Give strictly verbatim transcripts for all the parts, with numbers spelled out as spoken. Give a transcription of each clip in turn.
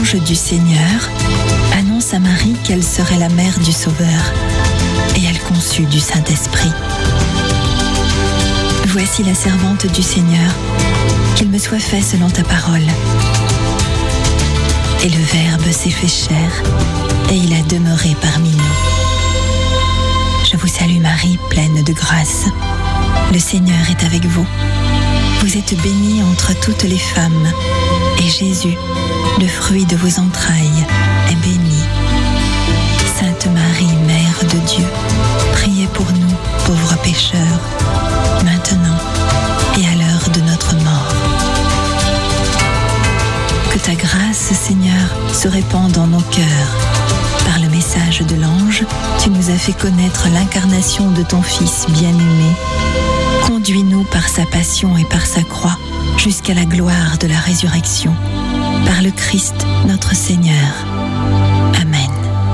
l'ange du Seigneur annonce à Marie qu'elle serait la mère du Sauveur, et elle conçut du Saint-Esprit. Voici la servante du Seigneur, qu'il me soit fait selon ta parole. Et le Verbe s'est fait chair, et il a demeuré parmi nous. Je vous salue Marie, pleine de grâce. Le Seigneur est avec vous. Vous êtes bénie entre toutes les femmes, et Jésus, le fruit de vos entrailles, est béni. Sainte Marie, Mère de Dieu, priez pour nous, pauvres pécheurs, maintenant et à l'heure de notre mort. Que ta grâce, Seigneur, se répande dans nos cœurs. Par le message de l'ange, tu nous as fait connaître l'incarnation de ton Fils bien-aimé. Conduis-nous par sa passion et par sa croix jusqu'à la gloire de la résurrection. Par le Christ, notre Seigneur. Amen.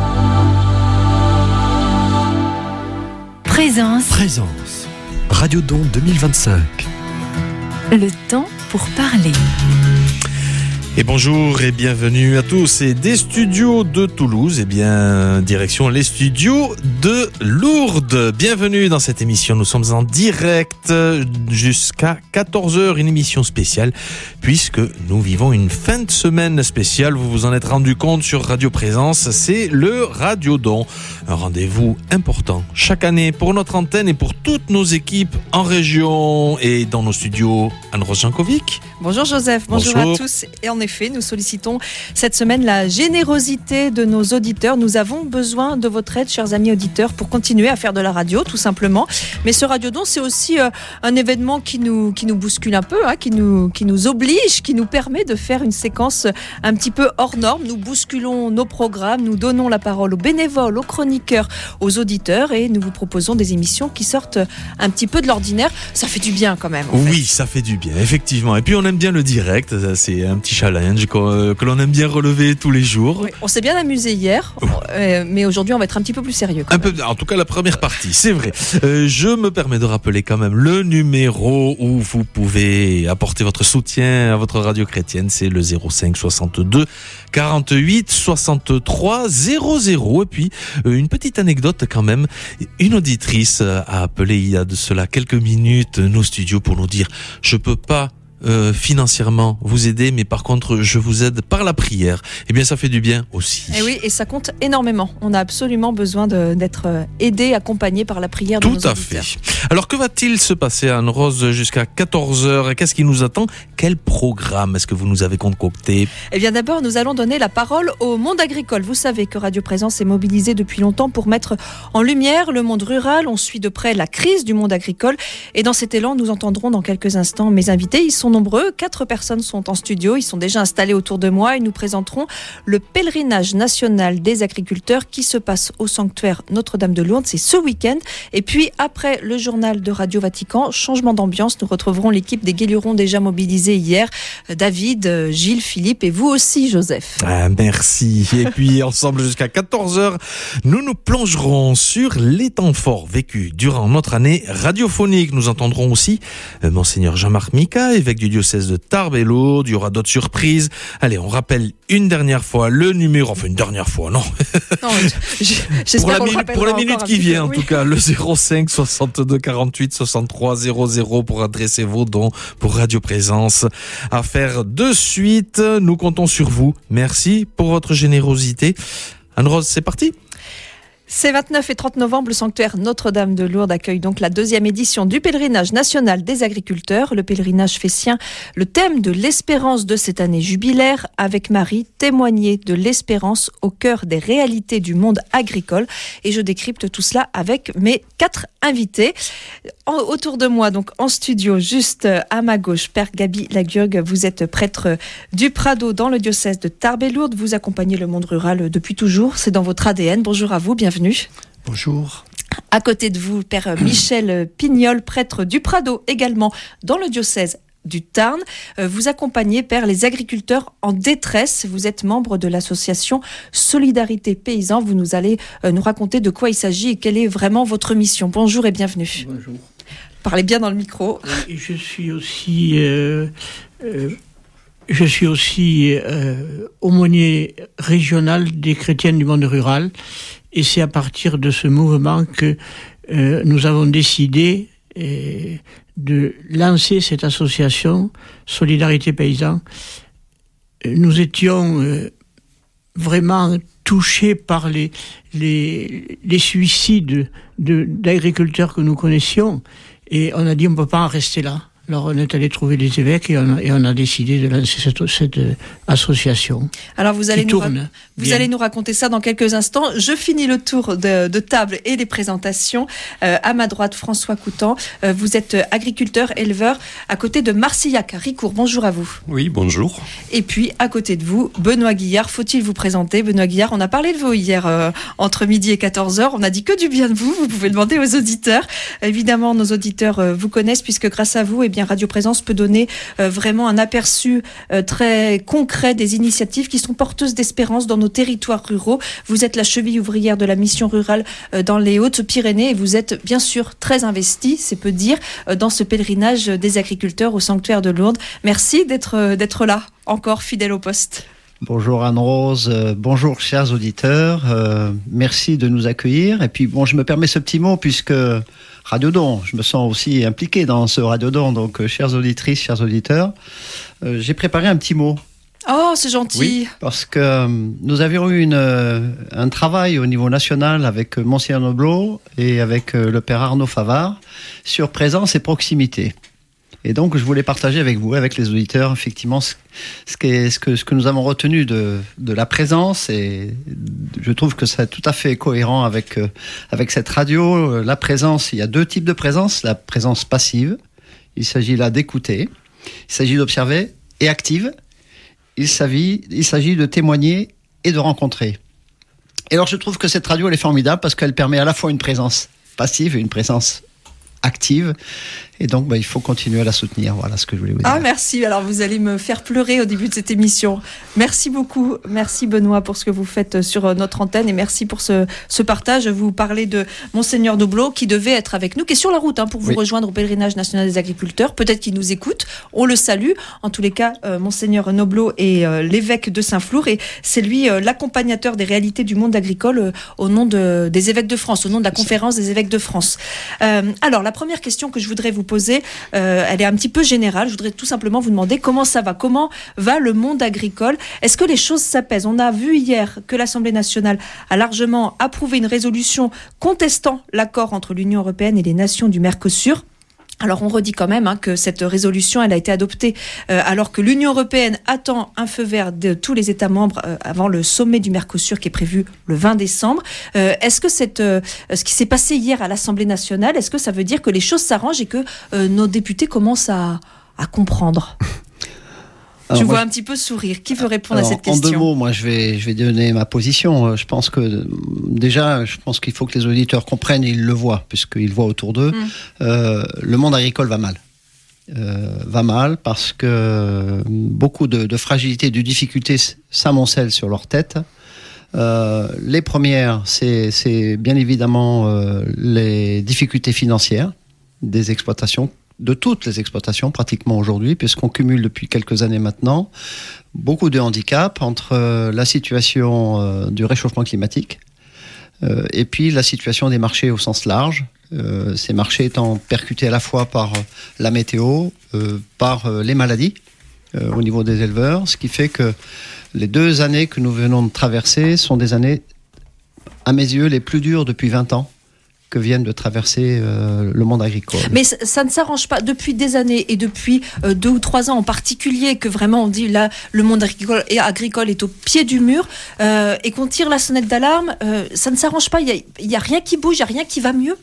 Présence. Présence. Radio Don deux mille vingt-cinq. Le temps pour parler. Et bonjour et bienvenue à tous. Et des studios de Toulouse, et bien direction les studios de Lourdes. Bienvenue dans cette émission. Nous sommes en direct jusqu'à quatorze heures, une émission spéciale puisque nous vivons une fin de semaine spéciale. Vous vous en êtes rendu compte sur Radio Présence. C'est le Radio Don, un rendez-vous important chaque année pour notre antenne et pour toutes nos équipes en région et dans nos studios. Anne-Rose Jankovic. Bonjour Joseph, bonjour, bonjour à tous. Et en effet, nous sollicitons cette semaine la générosité de nos auditeurs. Nous avons besoin de votre aide, chers amis auditeurs, pour continuer à faire de la radio, tout simplement. Mais ce Radio Don, c'est aussi euh, un événement qui nous, qui nous bouscule un peu, hein, qui, nous, qui nous oblige, qui nous permet de faire une séquence un petit peu hors norme. Nous bousculons nos programmes, nous donnons la parole aux bénévoles, aux chroniqueurs, aux auditeurs et nous vous proposons des émissions qui sortent un petit peu de l'ordinaire. Ça fait du bien quand même. Oui, fait. ça fait du bien, effectivement. Et puis on aime bien le direct, c'est un petit challenge que, que l'on aime bien relever tous les jours. Oui, on s'est bien amusé hier, euh, mais aujourd'hui on va être un petit peu plus sérieux. Un peu, en tout cas la première partie, c'est vrai. Euh, je me permets de rappeler quand même le numéro où vous pouvez apporter votre soutien à votre radio chrétienne, c'est le zéro cinq soixante-deux quarante-huit soixante-trois zéro zéro. Et puis euh, une petite anecdote quand même, une auditrice a appelé il y a de cela quelques minutes nos studios pour nous dire « Je peux pas Euh, financièrement vous aider, mais par contre je vous aide par la prière ». Eh bien ça fait du bien aussi. Et oui, et ça compte énormément. On a absolument besoin de, d'être aidé, accompagné par la prière de Tout nos à auditeurs. fait. Alors que va-t-il se passer, Anne-Rose, jusqu'à quatorze heures et qu'est-ce qui nous attend? Quel programme est-ce que vous nous avez concocté? Eh bien d'abord nous allons donner la parole au monde agricole. Vous savez que Radio Présence est mobilisée depuis longtemps pour mettre en lumière le monde rural. On suit de près la crise du monde agricole et dans cet élan nous entendrons dans quelques instants mes invités. Ils sont nombreux, quatre personnes sont en studio, ils sont déjà installés autour de moi et nous présenterons le pèlerinage national des agriculteurs qui se passe au sanctuaire Notre-Dame de Lourdes, c'est ce week-end. Et puis après le journal de Radio Vatican, changement d'ambiance, nous retrouverons l'équipe des Guélurons déjà mobilisés hier, David, Gilles, Philippe et vous aussi Joseph. Ah, merci. Et puis ensemble jusqu'à quatorze heures, nous nous plongerons sur les temps forts vécus durant notre année radiophonique. Nous entendrons aussi euh, Monseigneur Jean-Marc Mika, évêque du diocèse de Tarbes et Lourdes. Il y aura d'autres surprises. Allez, on rappelle une dernière fois le numéro, enfin une dernière fois, non, non j'espère pour la, qu'on minute, pour la minute qui vient, en oui. tout cas, le zéro cinq soixante-deux quarante-huit soixante-trois zéro zéro pour adresser vos dons pour Radio Présence. À faire de suite, nous comptons sur vous. Merci pour votre générosité. Anne-Rose, c'est parti. Ces vingt-neuf et trente novembre, le sanctuaire Notre-Dame de Lourdes accueille donc la deuxième édition du pèlerinage national des agriculteurs. Le pèlerinage fait sien le thème de l'espérance de cette année jubilaire. Avec Marie, témoigner de l'espérance au cœur des réalités du monde agricole. Et je décrypte tout cela avec mes quatre invités. En, autour de moi, donc en studio, juste à ma gauche, Père Gabi Lagurgue, vous êtes prêtre du Prado dans le diocèse de Tarbes et Lourdes. Vous accompagnez le monde rural depuis toujours. C'est dans votre A D N. Bonjour à vous, bienvenue. Bonjour. À côté de vous, Père Michel Pignol, prêtre du Prado, également dans le diocèse du Tarn. Vous accompagnez, Père, les agriculteurs en détresse. Vous êtes membre de l'association Solidarité Paysan. Vous nous allez nous raconter de quoi il s'agit et quelle est vraiment votre mission. Bonjour et bienvenue. Bonjour. Parlez bien dans le micro. Et je suis aussi euh, euh, je suis aussi euh, aumônier régional des chrétiennes du monde rural, et c'est à partir de ce mouvement que euh, nous avons décidé euh, de lancer cette association Solidarité Paysan. Nous étions euh, vraiment touchés par les, les, les suicides de, d'agriculteurs que nous connaissions, et on a dit on ne peut pas en rester là. Alors on est allé trouver les évêques et on a, et on a décidé de lancer cette, cette euh, association. Alors vous allez, nous, ra- vous bien. allez nous raconter ça dans quelques instants. Je finis le tour de, de table et des présentations. Euh, à ma droite, François Coutan. Euh, vous êtes agriculteur, éleveur, à côté de Marcillac, à Ricourt. Bonjour à vous. Oui, bonjour. Et puis à côté de vous, Benoît Guillard. Faut-il vous présenter, Benoît Guillard? On a parlé de vous hier euh, entre midi et quatorze heures. On a dit que du bien de vous. Vous pouvez demander aux auditeurs. Évidemment, nos auditeurs euh, vous connaissent puisque grâce à vous, eh bien, Radio Présence peut donner euh, vraiment un aperçu euh, très concret des initiatives qui sont porteuses d'espérance dans nos territoires ruraux. Vous êtes la cheville ouvrière de la mission rurale euh, dans les Hautes-Pyrénées et vous êtes bien sûr très investi, c'est peu dire, euh, dans ce pèlerinage des agriculteurs au sanctuaire de Lourdes. Merci d'être, euh, d'être là, encore fidèle au poste. Bonjour Anne-Rose, euh, bonjour chers auditeurs, euh, merci de nous accueillir. Et puis bon, je me permets ce petit mot puisque Radiodon, je me sens aussi impliqué dans ce Radiodon, donc euh, chères auditrices, chers auditeurs, euh, j'ai préparé un petit mot. Oh, c'est gentil. Oui, parce que euh, nous avions eu une, euh, un travail au niveau national avec euh, Monseigneur Noblot et avec euh, le Père Arnaud Favard sur présence et proximité. Et donc, je voulais partager avec vous, avec les auditeurs, effectivement, ce, ce, qu'est, ce, que, ce que nous avons retenu de, de la présence. Et je trouve que c'est tout à fait cohérent avec, euh, avec cette radio. La présence, il y a deux types de présence. La présence passive, il s'agit là d'écouter. Il s'agit d'observer. Et active, il s'agit, il s'agit de témoigner et de rencontrer. Et alors, je trouve que cette radio, elle est formidable parce qu'elle permet à la fois une présence passive et une présence active, et donc bah, il faut continuer à la soutenir. Voilà ce que je voulais vous dire. Ah, merci, alors vous allez me faire pleurer au début de cette émission. Merci beaucoup, merci Benoît pour ce que vous faites sur notre antenne et merci pour ce, ce partage. Vous parlez de Monseigneur Noblot qui devait être avec nous, qui est sur la route hein, pour vous oui. rejoindre au pèlerinage national des agriculteurs, peut-être qu'il nous écoute, on le salue. En tous les cas, euh, Monseigneur Noblot est euh, l'évêque de Saint-Flour et c'est lui euh, l'accompagnateur des réalités du monde agricole euh, au nom de, des évêques de France, au nom de la conférence des évêques de France. Euh, alors la première question que je voudrais vous poser, euh, elle est un petit peu générale. Je voudrais tout simplement vous demander comment ça va, comment va le monde agricole. Est-ce que les choses s'apaisent? On a vu hier que l'Assemblée nationale a largement approuvé une résolution contestant l'accord entre l'Union européenne et les nations du Mercosur. Alors on redit quand même hein, que cette résolution elle a été adoptée euh, alors que l'Union européenne attend un feu vert de tous les États membres euh, avant le sommet du Mercosur qui est prévu le vingt décembre. Euh, est-ce que cette, euh, ce qui s'est passé hier à l'Assemblée nationale, est-ce que ça veut dire que les choses s'arrangent et que euh, nos députés commencent à, à comprendre? Alors, je moi, vois un petit peu sourire. Qui veut répondre alors, à cette question? En deux mots, moi, je vais, je vais donner ma position. Je pense que, déjà, je pense qu'il faut que les auditeurs comprennent et ils le voient, puisqu'ils le voient autour d'eux. Mmh. Euh, le monde agricole va mal. Euh, va mal parce que beaucoup de, de fragilité, de difficultés s'amoncellent sur leur tête. Euh, les premières, c'est, c'est bien évidemment euh, les difficultés financières des exploitations, de toutes les exploitations pratiquement aujourd'hui, puisqu'on cumule depuis quelques années maintenant beaucoup de handicaps entre euh, la situation euh, du réchauffement climatique euh, et puis la situation des marchés au sens large, euh, ces marchés étant percutés à la fois par euh, la météo, euh, par euh, les maladies euh, au niveau des éleveurs, ce qui fait que les deux années que nous venons de traverser sont des années, à mes yeux, les plus dures depuis vingt ans que viennent de traverser euh, le monde agricole. Mais ça, ça ne s'arrange pas depuis des années et depuis euh, deux ou trois ans en particulier que vraiment on dit là le monde agricole, et agricole est au pied du mur euh, et qu'on tire la sonnette d'alarme, euh, ça ne s'arrange pas, il n'y a, a rien qui bouge, il n'y a rien qui va mieux.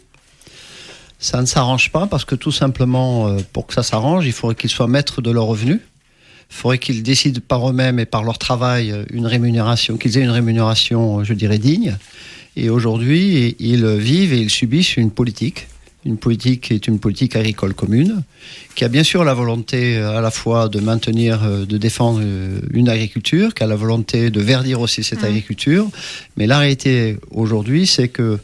Ça ne s'arrange pas parce que tout simplement euh, pour que ça s'arrange, il faudrait qu'ils soient maîtres de leurs revenus. Il faudrait qu'ils décident par eux-mêmes et par leur travail une rémunération, qu'ils aient une rémunération, je dirais, digne. Et aujourd'hui, ils vivent et ils subissent une politique, une politique qui est une politique agricole commune, qui a bien sûr la volonté à la fois de maintenir, de défendre une agriculture, qui a la volonté de verdir aussi cette mmh. agriculture. Mais la réalité aujourd'hui, c'est que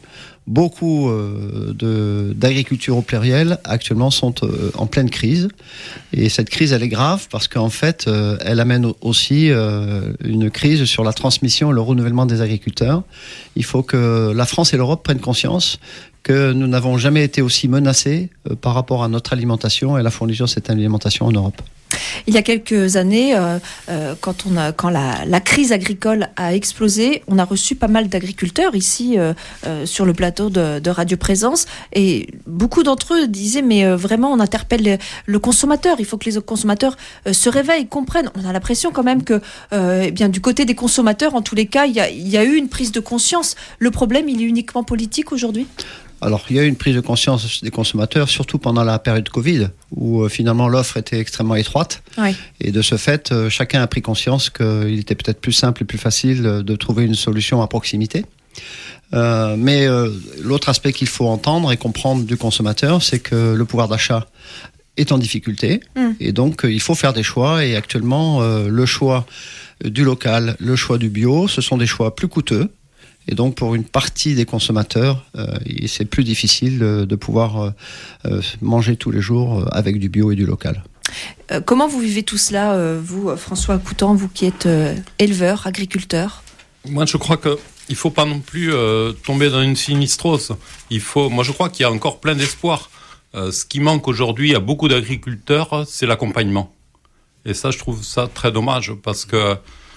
beaucoup euh, de, d'agriculture au pluriel actuellement sont euh, en pleine crise. Et cette crise, elle est grave parce qu'en fait, euh, elle amène aussi euh, une crise sur la transmission et le renouvellement des agriculteurs. Il faut que la France et l'Europe prennent conscience que nous n'avons jamais été aussi menacés euh, par rapport à notre alimentation et la fourniture de cette alimentation en Europe. Il y a quelques années, euh, euh, quand, on a, quand la, la crise agricole a explosé, on a reçu pas mal d'agriculteurs ici euh, euh, sur le plateau de, de Radio Présence, et beaucoup d'entre eux disaient mais euh, vraiment on interpelle le, le consommateur, il faut que les consommateurs euh, se réveillent, comprennent. On a l'impression quand même que euh, eh bien, du côté des consommateurs, en tous les cas, il y a, il y a eu une prise de conscience. Le problème, il est uniquement politique aujourd'hui ? Alors, il y a eu une prise de conscience des consommateurs, surtout pendant la période Covid, où euh, finalement l'offre était extrêmement étroite. Oui. Et de ce fait, euh, chacun a pris conscience qu'il était peut-être plus simple et plus facile euh, de trouver une solution à proximité. Euh, mais euh, l'autre aspect qu'il faut entendre et comprendre du consommateur, c'est que le pouvoir d'achat est en difficulté. Mmh. Et donc, euh, il faut faire des choix. Et actuellement, euh, le choix du local, le choix du bio, ce sont des choix plus coûteux. Et donc, pour une partie des consommateurs, euh, c'est plus difficile de, de pouvoir euh, manger tous les jours avec du bio et du local. Euh, comment vous vivez tout cela, euh, vous, François Coutan, vous qui êtes euh, éleveur, agriculteur ? Moi, je crois qu'il ne faut pas non plus euh, tomber dans une sinistrose. Il faut, moi, je crois qu'il y a encore plein d'espoir. Euh, ce qui manque aujourd'hui à beaucoup d'agriculteurs, c'est l'accompagnement. Et ça, je trouve ça très dommage parce que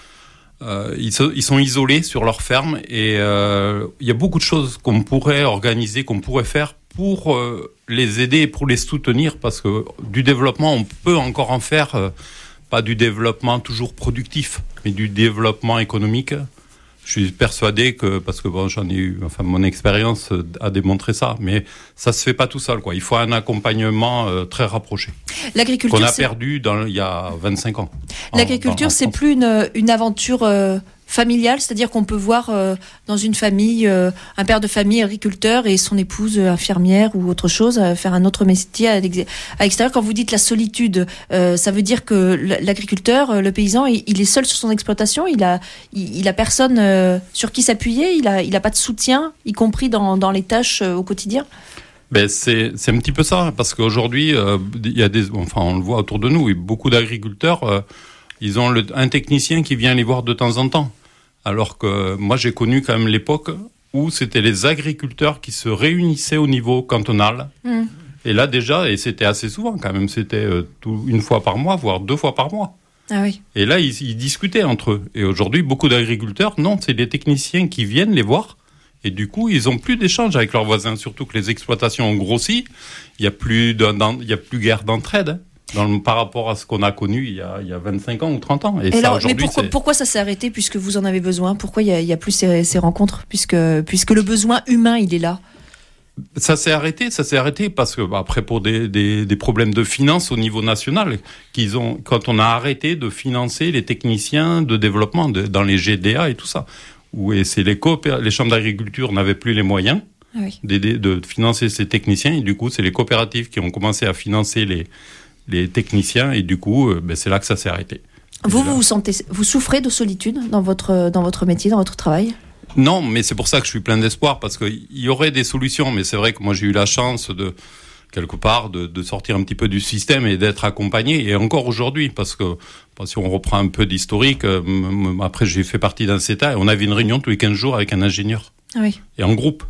Euh, ils, se, ils sont isolés sur leur ferme et euh, il y a beaucoup de choses qu'on pourrait organiser, qu'on pourrait faire pour euh, les aider et pour les soutenir parce que du développement, on peut encore en faire, euh, pas du développement toujours productif, mais du développement économique. Je suis persuadé que, parce que bon, j'en ai eu, enfin, mon expérience a démontré ça, mais ça se fait pas tout seul, quoi. Il faut un accompagnement euh, très rapproché. L'agriculture, qu'on a c'est... perdu dans, il y a vingt-cinq ans. L'agriculture, en, en c'est plus une, une aventure euh, familiale, c'est-à-dire qu'on peut voir euh, dans une famille euh, un père de famille agriculteur et son épouse euh, infirmière ou autre chose, euh, faire un autre métier à, l'ex- à l'extérieur. Quand vous dites la solitude, euh, ça veut dire que l'agriculteur, le paysan, il, il est seul sur son exploitation, il a, il, il a personne euh, sur qui s'appuyer, il a, il a pas de soutien, y compris dans, dans les tâches euh, au quotidien. Ben c'est, c'est un petit peu ça, parce qu'aujourd'hui, euh, il y a des, enfin, on le voit autour de nous, et beaucoup d'agriculteurs, euh, ils ont le, un technicien qui vient les voir de temps en temps. Alors que moi, j'ai connu quand même l'époque où c'était les agriculteurs qui se réunissaient au niveau cantonal. Mmh. Et là, déjà, et c'était assez souvent quand même, c'était euh, tout, une fois par mois, voire deux fois par mois. Ah oui. Et là, ils, ils discutaient entre eux. Et aujourd'hui, beaucoup d'agriculteurs, non, c'est les techniciens qui viennent les voir. Et du coup, ils n'ont plus d'échanges avec leurs voisins, surtout que les exploitations ont grossi. Il n'y a plus de, il y a plus guère d'entraide dans le, par rapport à ce qu'on a connu il y a, il y a vingt-cinq ans ou trente ans. Et, et ça, alors, aujourd'hui, mais pourquoi, c'est... pourquoi ça s'est arrêté puisque vous en avez besoin ? Pourquoi il n'y a, il y a plus ces, ces rencontres puisque, puisque le besoin humain, il est là ? Ça s'est arrêté, ça s'est arrêté parce que, bah, après, pour des, des, des problèmes de finances au niveau national, qu'ils ont, quand on a arrêté de financer les techniciens de développement de, dans les G D A et tout ça. Où, et c'est les, coopér- les chambres d'agriculture n'avaient plus les moyens ah oui. d'aider, de financer ces techniciens. Et du coup, c'est les coopératives qui ont commencé à financer les, les techniciens. Et du coup, euh, ben, c'est là que ça s'est arrêté. Vous, vous, vous, sentez, vous souffrez de solitude dans votre, dans votre métier, dans votre travail ? Non, mais c'est pour ça que je suis plein d'espoir, parce qu'il y aurait des solutions. Mais c'est vrai que moi, j'ai eu la chance de, quelque part, de, de sortir un petit peu du système et d'être accompagné. Et encore aujourd'hui, parce que si on reprend un peu d'historique, euh, m- après j'ai fait partie d'un C E T A et on avait une réunion tous les quinze jours avec un ingénieur. Ah oui. Et en groupe.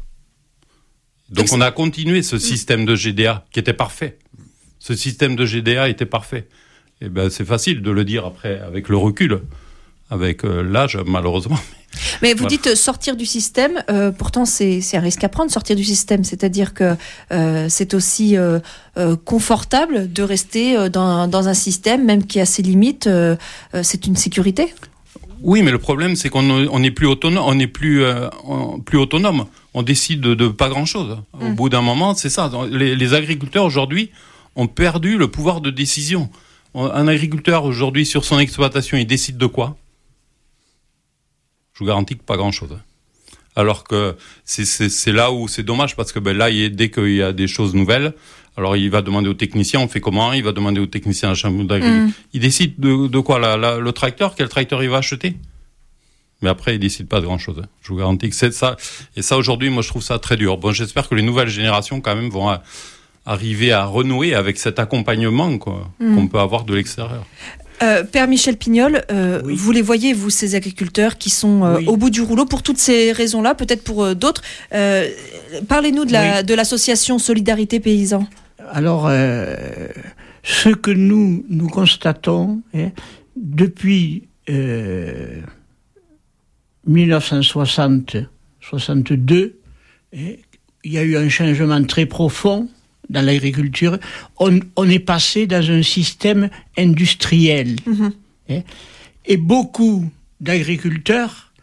Donc on a continué ce système de G D A qui était parfait. Ce système de G D A était parfait. Et ben c'est facile de le dire après avec le recul, avec euh, l'âge malheureusement. Mais vous voilà. dites sortir du système, euh, pourtant c'est, c'est un risque à prendre, sortir du système. C'est-à-dire que euh, c'est aussi euh, euh, confortable de rester euh, dans, dans un système, même qui a ses limites, euh, euh, c'est une sécurité. Oui, mais le problème, c'est qu'on on n'est plus autonome, on n'est plus, euh, on, plus autonome. On décide de, de pas grand-chose. Au mmh. bout d'un moment, c'est ça. Les, les agriculteurs aujourd'hui ont perdu le pouvoir de décision. Un agriculteur aujourd'hui sur son exploitation, il décide de quoi ? Je vous garantis que pas grand-chose. Alors que c'est, c'est, c'est là où c'est dommage parce que ben là, il, dès qu'il y a des choses nouvelles, alors il va demander au technicien, on fait comment ? Il va demander au technicien à la chambre d'agriculture. Mmh. Il décide de, de quoi ? La, la, le tracteur ? Quel tracteur il va acheter ? Mais après, ils décident pas de grand-chose. Hein. Je vous garantis que c'est ça. Et ça, aujourd'hui, moi, je trouve ça très dur. Bon, j'espère que les nouvelles générations, quand même, vont à, arriver à renouer avec cet accompagnement, quoi, mmh. qu'on peut avoir de l'extérieur. Euh, Père Michel Pignol, euh, oui. vous les voyez, vous, ces agriculteurs qui sont euh, oui. au bout du rouleau pour toutes ces raisons-là, peut-être pour euh, d'autres. Euh, parlez-nous de, la, oui. de l'association Solidarité Paysans. Alors, euh, ce que nous, nous constatons, hein, depuis euh, dix-neuf cent soixante soixante-deux, hein, il y a eu un changement très profond dans l'agriculture. On, on est passé dans un système industriel. Mmh. Hein, et beaucoup d'agriculteurs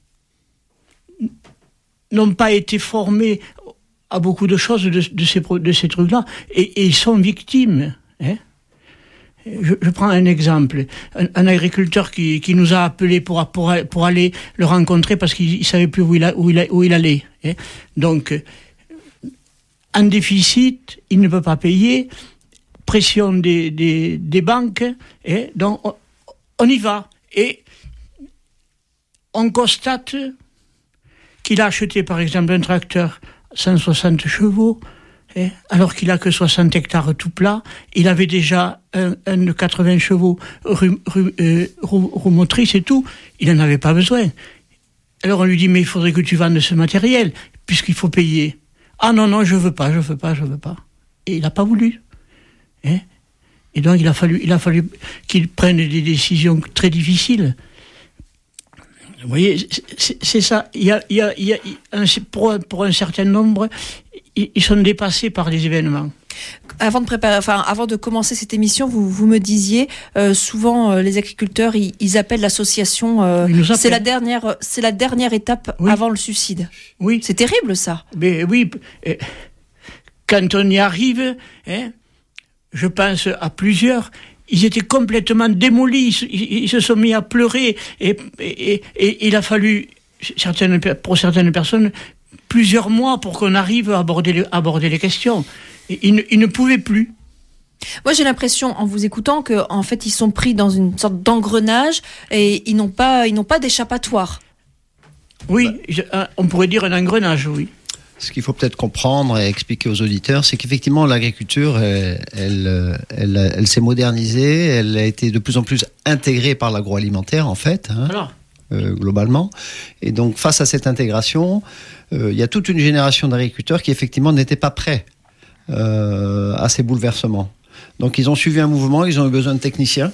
n'ont pas été formés à beaucoup de choses de, de, ces, de ces trucs-là. Et, et ils sont victimes. Hein. Je, je prends un exemple. Un, un agriculteur qui, qui nous a appelés pour, pour, pour aller le rencontrer parce qu'il ne savait plus où il, a, où il, a, où il allait. Hein. Donc, en déficit, il ne peut pas payer, pression des, des, des banques, hein. Donc on, on y va. Et on constate qu'il a acheté par exemple un tracteur cent soixante chevaux, hein, alors qu'il a que soixante hectares tout plat. Il avait déjà un, un de quatre-vingts chevaux roue, roue, euh, roue, roue motrice et tout. Il n'en avait pas besoin. Alors on lui dit, mais il faudrait que tu vendes ce matériel, puisqu'il faut payer. Ah non, non, je veux pas, je veux pas, je veux pas. Et il n'a pas voulu. Hein, et donc il a fallu, il a fallu qu'il prenne des décisions très difficiles. Vous voyez, c'est, c'est ça. Il y a, il y a, il y a un, pour, pour un certain nombre, ils sont dépassés par les événements. Avant de préparer, enfin, avant de commencer cette émission, vous, vous me disiez euh, souvent euh, les agriculteurs, ils, ils appellent l'association. Euh, c'est la dernière, c'est la dernière étape oui. avant le suicide. Oui. C'est terrible ça. Mais oui, quand on y arrive, hein, je pense à plusieurs. Ils étaient complètement démolis, ils, ils se sont mis à pleurer et, et, et, et il a fallu certaines, pour certaines personnes plusieurs mois pour qu'on arrive à aborder les, aborder les questions. Ils ne, ils ne pouvaient plus. Moi, j'ai l'impression, en vous écoutant, que en fait, ils sont pris dans une sorte d'engrenage et ils n'ont pas, ils n'ont pas d'échappatoire. Oui, je, on pourrait dire un engrenage, oui. Ce qu'il faut peut-être comprendre et expliquer aux auditeurs, c'est qu'effectivement, l'agriculture, elle, elle, elle, elle s'est modernisée, elle a été de plus en plus intégrée par l'agroalimentaire, en fait, hein, Alors. Euh, globalement. Et donc, face à cette intégration, euh, il y a toute une génération d'agriculteurs qui, effectivement, n'étaient pas prêts Euh, à ces bouleversements. Donc ils ont suivi un mouvement, ils ont eu besoin de techniciens.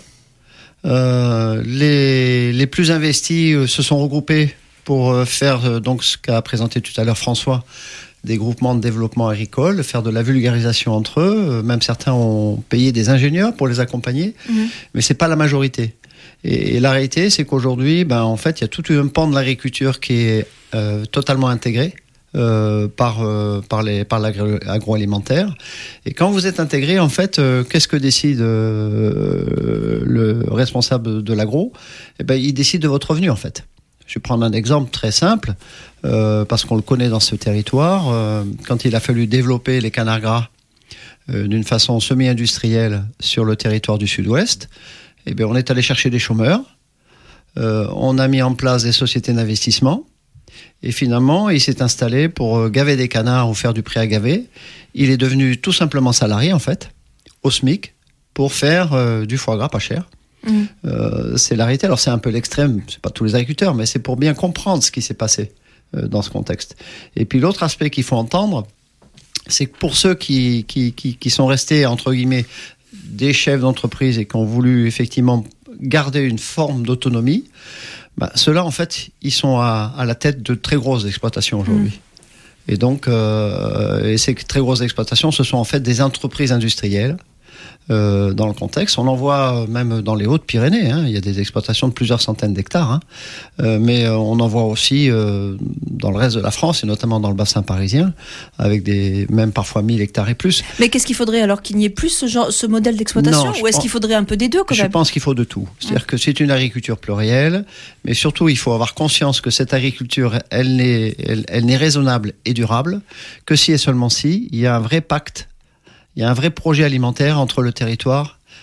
Euh, les, les plus investis euh, se sont regroupés pour euh, faire euh, donc ce qu'a présenté tout à l'heure François, des groupements de développement agricole, faire de la vulgarisation entre eux. Euh, même certains ont payé des ingénieurs pour les accompagner, mmh. mais c'est pas la majorité. Et, et la réalité, c'est qu'aujourd'hui, ben, en fait, il y a tout un pan de l'agriculture qui est euh, totalement intégré. Euh, par euh, par les par l'agroalimentaire. Et quand vous êtes intégré, en fait, euh, qu'est-ce que décide euh, le responsable de l'agro ? Eh ben, il décide de votre revenu, en fait. Je vais prendre un exemple très simple euh, parce qu'on le connaît dans ce territoire. Euh, quand il a fallu développer les canards gras euh, d'une façon semi-industrielle sur le territoire du Sud-Ouest, eh ben, on est allé chercher des chômeurs. Euh, on a mis en place des sociétés d'investissement. Et finalement, il s'est installé pour gaver des canards ou faire du prêt à gaver. Il est devenu tout simplement salarié, en fait, au SMIC, pour faire euh, du foie gras pas cher. Mmh. Euh, c'est la réalité. Alors, c'est un peu l'extrême, c'est pas tous les agriculteurs, mais c'est pour bien comprendre ce qui s'est passé euh, dans ce contexte. Et puis, l'autre aspect qu'il faut entendre, c'est que pour ceux qui, qui, qui, qui sont restés, entre guillemets, des chefs d'entreprise et qui ont voulu effectivement garder une forme d'autonomie, bah, ceux-là, en fait, ils sont à, à la tête de très grosses exploitations aujourd'hui. Mmh. Et donc, euh, et ces très grosses exploitations, ce sont en fait des entreprises industrielles. Euh, dans le contexte, on en voit même dans les Hautes-Pyrénées, hein, il y a des exploitations de plusieurs centaines d'hectares, hein, euh, mais euh, on en voit aussi euh, dans le reste de la France et notamment dans le bassin parisien, avec des même parfois mille hectares et plus. Mais qu'est-ce qu'il faudrait alors qu'il n'y ait plus ce, genre, ce modèle d'exploitation, non, ou est-ce pense, qu'il faudrait un peu des deux quand je même ? Je pense qu'il faut de tout. C'est-à-dire que c'est une agriculture plurielle, mais surtout il faut avoir conscience que cette agriculture, elle n'est, elle, elle n'est raisonnable et durable que si et seulement si il y a un vrai pacte. Il y a un vrai projet alimentaire entre le territoire,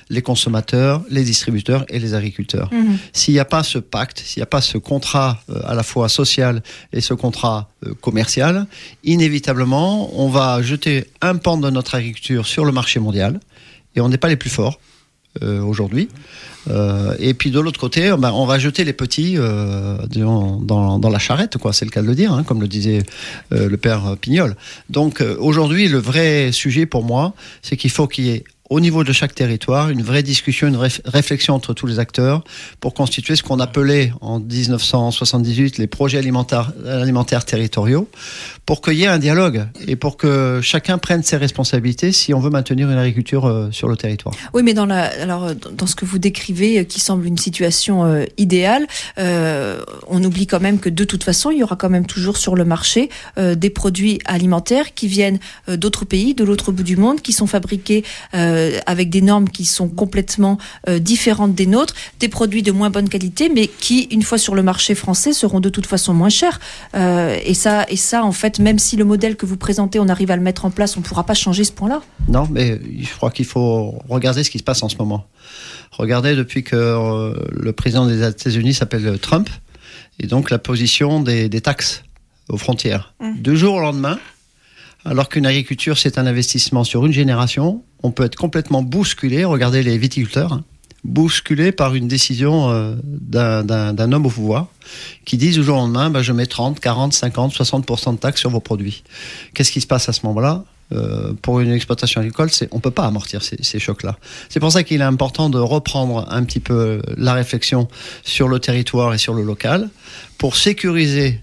les consommateurs, les distributeurs et les agriculteurs. Mmh. S'il n'y a pas ce pacte, s'il n'y a pas ce contrat euh, à la fois social et ce contrat euh, commercial, inévitablement, on va jeter un pan de notre agriculture sur le marché mondial et on n'est pas les plus forts euh, aujourd'hui. Euh, et puis de l'autre côté, ben, on va jeter les petits euh, dans, dans, dans la charrette, quoi. C'est le cas de le dire, hein, comme le disait euh, le père Pignol. Donc euh, aujourd'hui, le vrai sujet pour moi, c'est qu'il faut qu'il y ait au niveau de chaque territoire, une vraie discussion, une réf- réflexion entre tous les acteurs pour constituer ce qu'on appelait en dix-neuf cent soixante-dix-huit les projets alimentaires, alimentaires territoriaux, pour qu'il y ait un dialogue et pour que chacun prenne ses responsabilités si on veut maintenir une agriculture euh, sur le territoire. Oui, mais dans, la, alors, dans ce que vous décrivez, qui semble une situation euh, idéale, euh, on oublie quand même que de toute façon, il y aura quand même toujours sur le marché euh, des produits alimentaires qui viennent euh, d'autres pays, de l'autre bout du monde, qui sont fabriqués euh, avec des normes qui sont complètement euh, différentes des nôtres, des produits de moins bonne qualité, mais qui, une fois sur le marché français, seront de toute façon moins chers. Euh, et ça, et ça, en fait, même si le modèle que vous présentez, on arrive à le mettre en place, on ne pourra pas changer ce point-là. Non, mais je crois qu'il faut regarder ce qui se passe en ce moment. Regardez depuis que euh, le président des États-Unis s'appelle Trump, et donc la position des, des taxes aux frontières. Mmh. Du jour au lendemain, alors qu'une agriculture, c'est un investissement sur une génération, on peut être complètement bousculé, regardez les viticulteurs, hein, bousculé par une décision euh, d'un, d'un, d'un homme au pouvoir qui dit du jour au lendemain, bah, je mets trente, quarante, cinquante, soixante pour cent de taxes sur vos produits. Qu'est-ce qui se passe à ce moment-là ? Euh, pour une exploitation agricole, c'est, on ne peut pas amortir ces, ces chocs-là. C'est pour ça qu'il est important de reprendre un petit peu la réflexion sur le territoire et sur le local pour sécuriser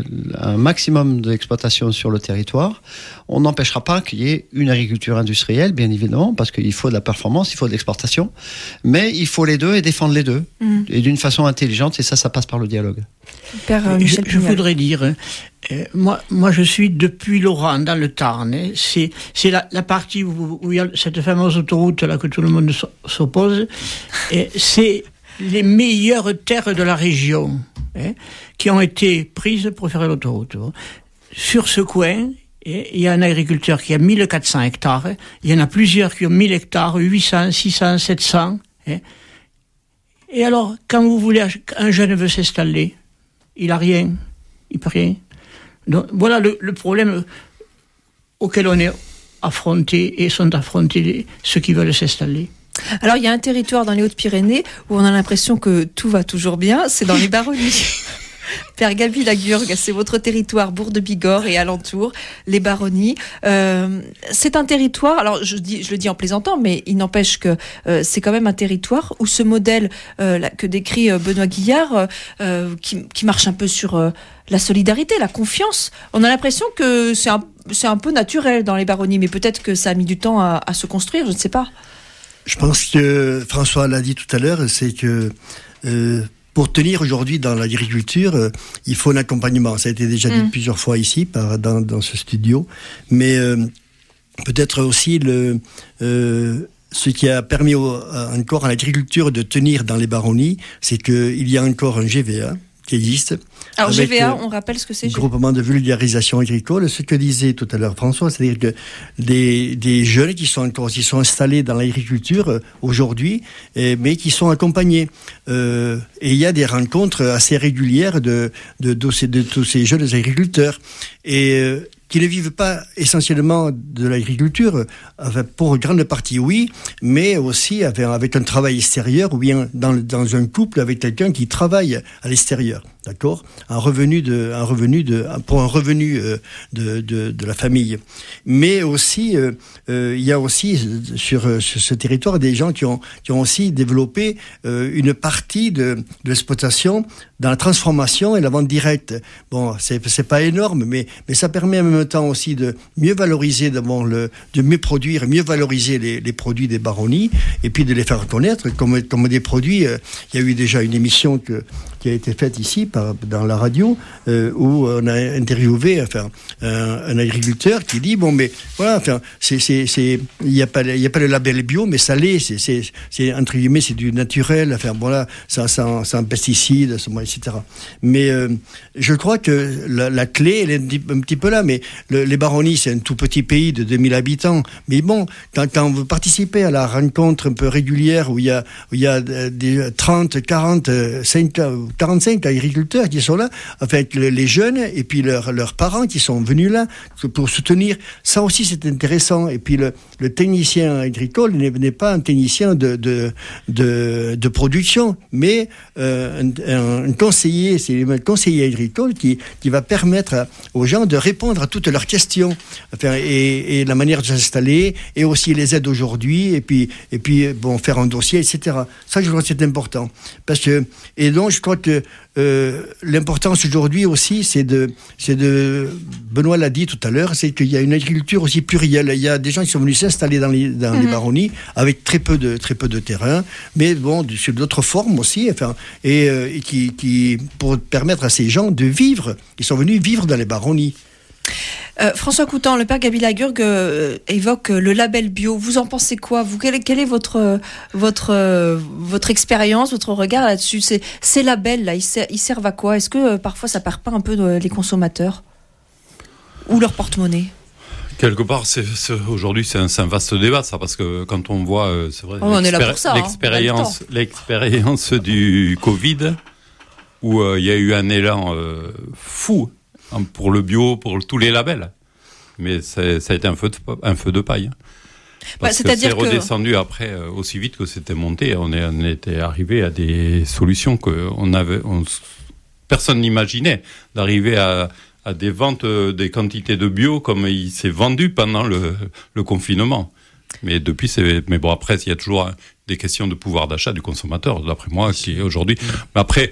un maximum d'exploitation sur le territoire. On n'empêchera pas qu'il y ait une agriculture industrielle, bien évidemment, parce qu'il faut de la performance, il faut de l'exportation, mais il faut les deux et défendre les deux, mmh. et d'une façon intelligente, et ça, ça passe par le dialogue. Père, euh, je, je voudrais dire, euh, moi, moi je suis depuis Laurent, dans le Tarn, hein, c'est, c'est la, la partie où, où il y a cette fameuse autoroute là que tout le monde s'oppose, et c'est les meilleures terres de la région, hein, qui ont été prises pour faire l'autoroute. Sur ce coin, il y a un agriculteur qui a mille quatre cents hectares, il y en a plusieurs qui ont mille hectares, huit cents, six cents, sept cents. Hein. Et alors, quand vous voulez, un jeune veut s'installer, il n'a rien, il peut rien. Donc, voilà le, le problème auquel on est affronté et sont affrontés ceux qui veulent s'installer. Alors, il y a un territoire dans les Hautes-Pyrénées où on a l'impression que tout va toujours bien, c'est dans les Baronnies. Père Gaby Lagurgue, c'est votre territoire, Bourg de Bigorre et alentour, les Baronnies. Euh, c'est un territoire, alors je, dis, je le dis en plaisantant, mais il n'empêche que euh, c'est quand même un territoire où ce modèle euh, là, que décrit euh, Benoît Guillard, euh, qui, qui marche un peu sur euh, la solidarité, la confiance, on a l'impression que c'est un, c'est un peu naturel dans les Baronnies, mais peut-être que ça a mis du temps à, à se construire, je ne sais pas. Je pense que François l'a dit tout à l'heure, c'est que euh, pour tenir aujourd'hui dans l'agriculture, euh, il faut un accompagnement. Ça a été déjà dit mmh. plusieurs fois ici, par, dans, dans ce studio. Mais euh, peut-être aussi le, euh, ce qui a permis au, encore à l'agriculture de tenir dans les baronnies, c'est qu'il y a encore un G V A qui existe. Alors G V A, on rappelle ce que c'est. Groupement de vulgarisation agricole, ce que disait tout à l'heure François, c'est-à-dire que des, des jeunes qui sont encore, qui sont installés dans l'agriculture euh, aujourd'hui, et, mais qui sont accompagnés. Euh, et il y a des rencontres assez régulières de, de, de, de, ces, de tous ces jeunes agriculteurs. Et euh, qui ne vivent pas essentiellement de l'agriculture, enfin, pour une grande partie oui, mais aussi avec, avec un travail extérieur ou bien dans, dans un couple avec quelqu'un qui travaille à l'extérieur, d'accord, un revenu de, un revenu de, pour un revenu euh, de, de, de la famille. Mais aussi, euh, euh, il y a aussi sur, sur ce territoire des gens qui ont, qui ont aussi développé euh, une partie de, de l'exploitation dans la transformation et la vente directe. Bon, c'est, c'est pas énorme, mais, mais ça permet en même temps aussi de mieux valoriser d'abord le, de mieux produire, mieux valoriser les, les produits des baronnies et puis de les faire connaître comme, comme des produits. Euh, il y a eu déjà une émission que, qui a été faite ici par, dans la radio, euh, où on a interviewé enfin, un, un agriculteur qui dit bon, mais voilà, enfin, c'est, c'est, c'est, il n'y a pas, il y a pas le label bio, mais ça l'est, c'est, c'est, c'est entre guillemets, c'est du naturel, enfin, voilà, sans, sans, sans pesticides, et cetera. Mais euh, je crois que la, la clé, elle est un petit, un petit peu là, mais le, les Baronnies, c'est un tout petit pays de deux mille habitants, mais bon, quand, quand vous participez à la rencontre un peu régulière où il y a, où il y a des trente, quarante, quarante-cinq agriculteurs qui sont là, avec les jeunes et puis leurs, leurs parents qui sont venus là pour soutenir, ça aussi c'est intéressant. Et puis le, le technicien agricole n'est, n'est pas un technicien de, de, de, de production, mais euh, un, un conseiller, c'est un conseiller agricole qui, qui va permettre aux gens de répondre à toutes leurs questions, enfin, et, et la manière de s'installer, et aussi les aides aujourd'hui, et puis, et puis bon, faire un dossier, et cetera. Ça, je crois que c'est important. Parce que, et donc, je crois que euh, l'importance aujourd'hui aussi, c'est de, c'est de, Benoît l'a dit tout à l'heure, c'est qu'il y a une agriculture aussi plurielle. Il y a des gens qui sont venus s'installer dans les, dans mmh. les baronnies avec très peu de, très peu de terrain, mais bon, sur d'autres formes aussi, enfin, et, euh, et qui, qui, pour permettre à ces gens de vivre, ils sont venus vivre dans les baronnies. Euh, François Coutan, le père Gaby Lagurgue euh, évoque le label bio. Vous en pensez quoi, vous? Quelle est, quelle est votre votre euh, votre expérience, votre regard là-dessus? Ces, ces labels là, ils, ser- ils servent à quoi? Est-ce que euh, parfois ça perd pas un peu de, les consommateurs ou leur porte-monnaie? Quelque part, c'est, c'est, aujourd'hui, c'est un, c'est un vaste débat, ça, parce que quand on voit, euh, c'est vrai, oh, on est là pour ça, l'expérience, hein, l'expérience du Covid, où il euh, y a eu un élan euh, fou pour le bio, pour tous les labels. Mais c'est, ça a été un feu de, un feu de paille. Parce bah, que c'est redescendu que... après euh, aussi vite que c'était monté. On, est, on était arrivé à des solutions que on avait, on, personne n'imaginait, d'arriver à, à des ventes, des quantités de bio comme il s'est vendu pendant le, le confinement. Mais depuis, c'est, mais bon, après, il y a toujours des questions de pouvoir d'achat du consommateur, d'après moi, qui est aujourd'hui. Mais après,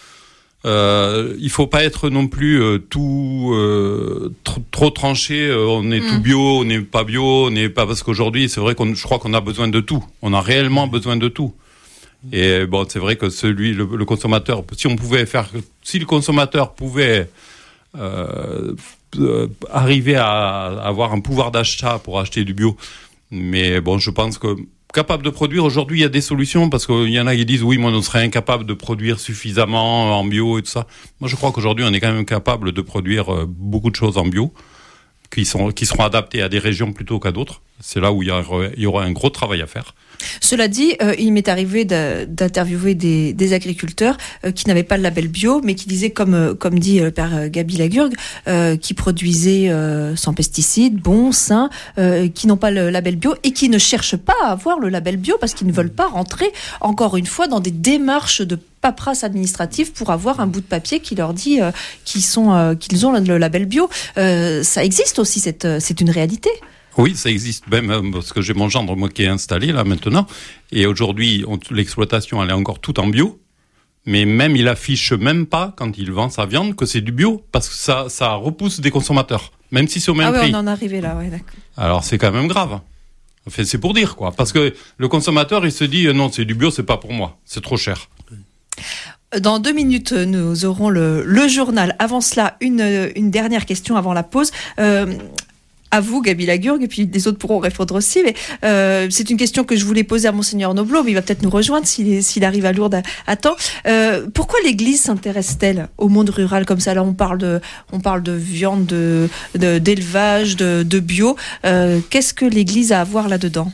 Euh, il faut pas être non plus euh, tout euh, tr- trop tranché. Euh, on est mmh. tout bio, on n'est pas bio, on n'est pas, parce qu'aujourd'hui c'est vrai qu'on, je crois qu'on a besoin de tout. On a réellement besoin de tout. Et bon, c'est vrai que celui, le, le consommateur, si on pouvait faire, si le consommateur pouvait euh, euh, arriver à, à avoir un pouvoir d'achat pour acheter du bio, mais bon, je pense que capable de produire, aujourd'hui il y a des solutions, parce qu'il y en a qui disent oui, moi on serait incapable de produire suffisamment en bio et tout ça. Moi je crois qu'aujourd'hui on est quand même capable de produire beaucoup de choses en bio qui, sont, qui seront adaptées à des régions plutôt qu'à d'autres. C'est là où il y aura, il y aura un gros travail à faire. Cela dit, euh, il m'est arrivé de, d'interviewer des, des agriculteurs euh, qui n'avaient pas le label bio, mais qui disaient, comme, euh, comme dit le père Gaby Lagurgue, euh, qui produisaient euh, sans pesticides, bons, sains, euh, qui n'ont pas le label bio et qui ne cherchent pas à avoir le label bio parce qu'ils ne veulent pas rentrer, encore une fois, dans des démarches de paperasse administrative pour avoir un bout de papier qui leur dit euh, qu'ils, sont, euh, qu'ils ont le label bio. Euh, ça existe aussi, cette, c'est une réalité. Oui, ça existe, même parce que j'ai mon gendre, moi, qui est installé là maintenant, et aujourd'hui, on, l'exploitation, elle est encore toute en bio, mais même, il affiche même pas, quand il vend sa viande, que c'est du bio, parce que ça, ça repousse des consommateurs, même si c'est au même ah ouais, prix. Ah oui, on en est arrivé là, ouais, d'accord. Alors, c'est quand même grave. Enfin, c'est pour dire, quoi, parce que le consommateur, il se dit, non, c'est du bio, c'est pas pour moi, c'est trop cher. Dans deux minutes, nous aurons le, le journal. Avant cela, une, une dernière question avant la pause. Euh, À vous, Gaby Lagurgue, et puis les autres pourront répondre aussi. Mais euh, c'est une question que je voulais poser à Monseigneur Noblo, mais il va peut-être nous rejoindre s'il, s'il arrive à Lourdes à, à temps. Euh, pourquoi l'Église s'intéresse-t-elle au monde rural comme ça? Là, on parle de, on parle de viande, de, de, d'élevage, de, de bio. Euh, qu'est-ce que l'Église a à voir là-dedans?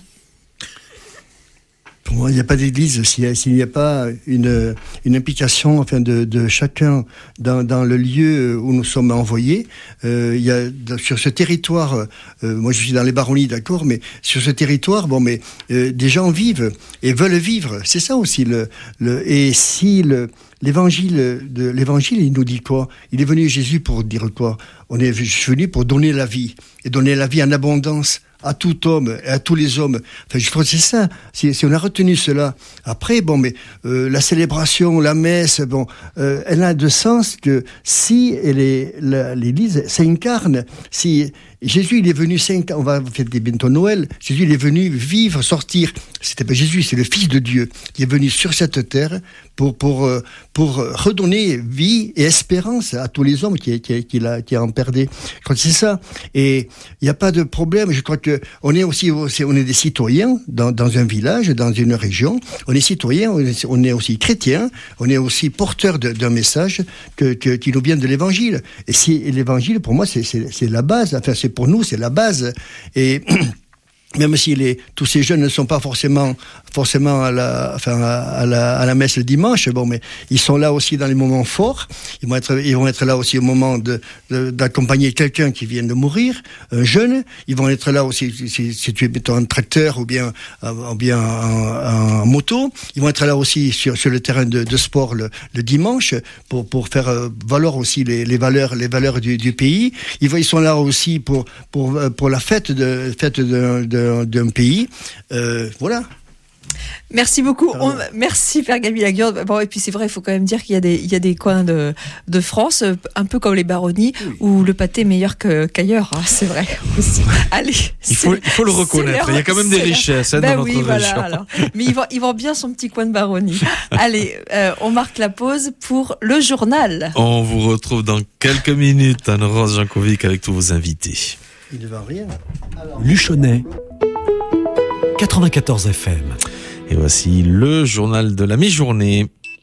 Pour moi, il n'y a pas d'église s'il n'y a pas une, une implication enfin, de, de chacun dans, dans le lieu où nous sommes envoyés. Euh, il y a, sur ce territoire, euh, moi je suis dans les baronnies, d'accord, mais sur ce territoire, bon, mais euh, des gens vivent et veulent vivre. C'est ça aussi. Le, le, et si le, l'évangile, de, l'évangile, il nous dit quoi? Il est venu Jésus pour dire quoi? On est venu pour donner la vie, et donner la vie en abondance à tout homme et à tous les hommes. Enfin, je crois que c'est ça. Si, si on a retenu cela, après, bon, mais euh, la célébration, la messe, bon, euh, elle n'a de sens que si elle est, la, l'Église s'incarne, si Jésus, il est venu cinq ans, on va fêter bientôt Noël. Jésus, il est venu vivre, sortir. C'était pas Jésus, c'est le Fils de Dieu qui est venu sur cette terre pour pour pour redonner vie et espérance à tous les hommes qui qui qui l'a qui en perdaient. Je crois que c'est ça. Et il n'y a pas de problème. Je crois que on est aussi on est des citoyens dans dans un village, dans une région. On est citoyens, on est, on est aussi chrétiens. On est aussi porteurs de, d'un message que, que qui nous vient de l'Évangile. Et si et l'Évangile, pour moi, c'est c'est c'est la base. Enfin, c'est pour nous, c'est la base. Et même si les, tous ces jeunes ne sont pas forcément, forcément à la, enfin, à la, à la messe le dimanche, bon, mais ils sont là aussi dans les moments forts. Ils vont être, ils vont être là aussi au moment de, de d'accompagner quelqu'un qui vient de mourir, un jeune. Ils vont être là aussi si, si tu es mettons, un tracteur ou bien, ou bien en, en moto. Ils vont être là aussi sur, sur le terrain de, de sport le, le dimanche pour, pour faire valoir aussi les, les valeurs, les valeurs du, du pays. Ils, ils sont là aussi pour, pour, pour la fête de, fête de, de d'un pays, euh, voilà. Merci beaucoup. On, merci Père Gaby Laguerre. Bon, et puis c'est vrai, il faut quand même dire qu'il y a des, il y a des coins de, de France, un peu comme les baronnies, oui, où le pâté est meilleur que, qu'ailleurs. Hein, c'est vrai aussi. Allez, il faut, il faut le reconnaître. Il y a quand même des richesses hein, ben dans oui, notre voilà, région. Alors. Mais il vend, il vend bien son petit coin de baronnie. Allez, euh, on marque la pause pour le journal. On vous retrouve dans quelques minutes, Anne-Rose Jankovic, avec tous vos invités. Il ne vend rien. Alors... Luchonnet, quatre-vingt-quatorze F M. Et voici le journal de la mi-journée.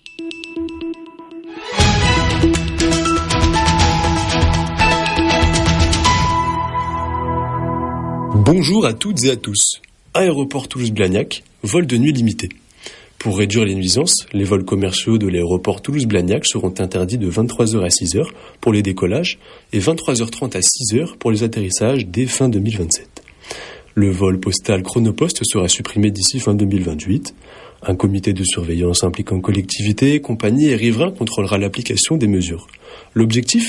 Bonjour à toutes et à tous. Aéroport Toulouse-Blagnac, vol de nuit limité. Pour réduire les nuisances, les vols commerciaux de l'aéroport Toulouse-Blagnac seront interdits de vingt-trois heures à six heures pour les décollages et vingt-trois heures trente à six heures pour les atterrissages dès fin deux mille vingt-sept. Le vol postal Chronopost sera supprimé d'ici fin deux mille vingt-huit. Un comité de surveillance impliquant collectivités, compagnies et riverains contrôlera l'application des mesures. L'objectif ?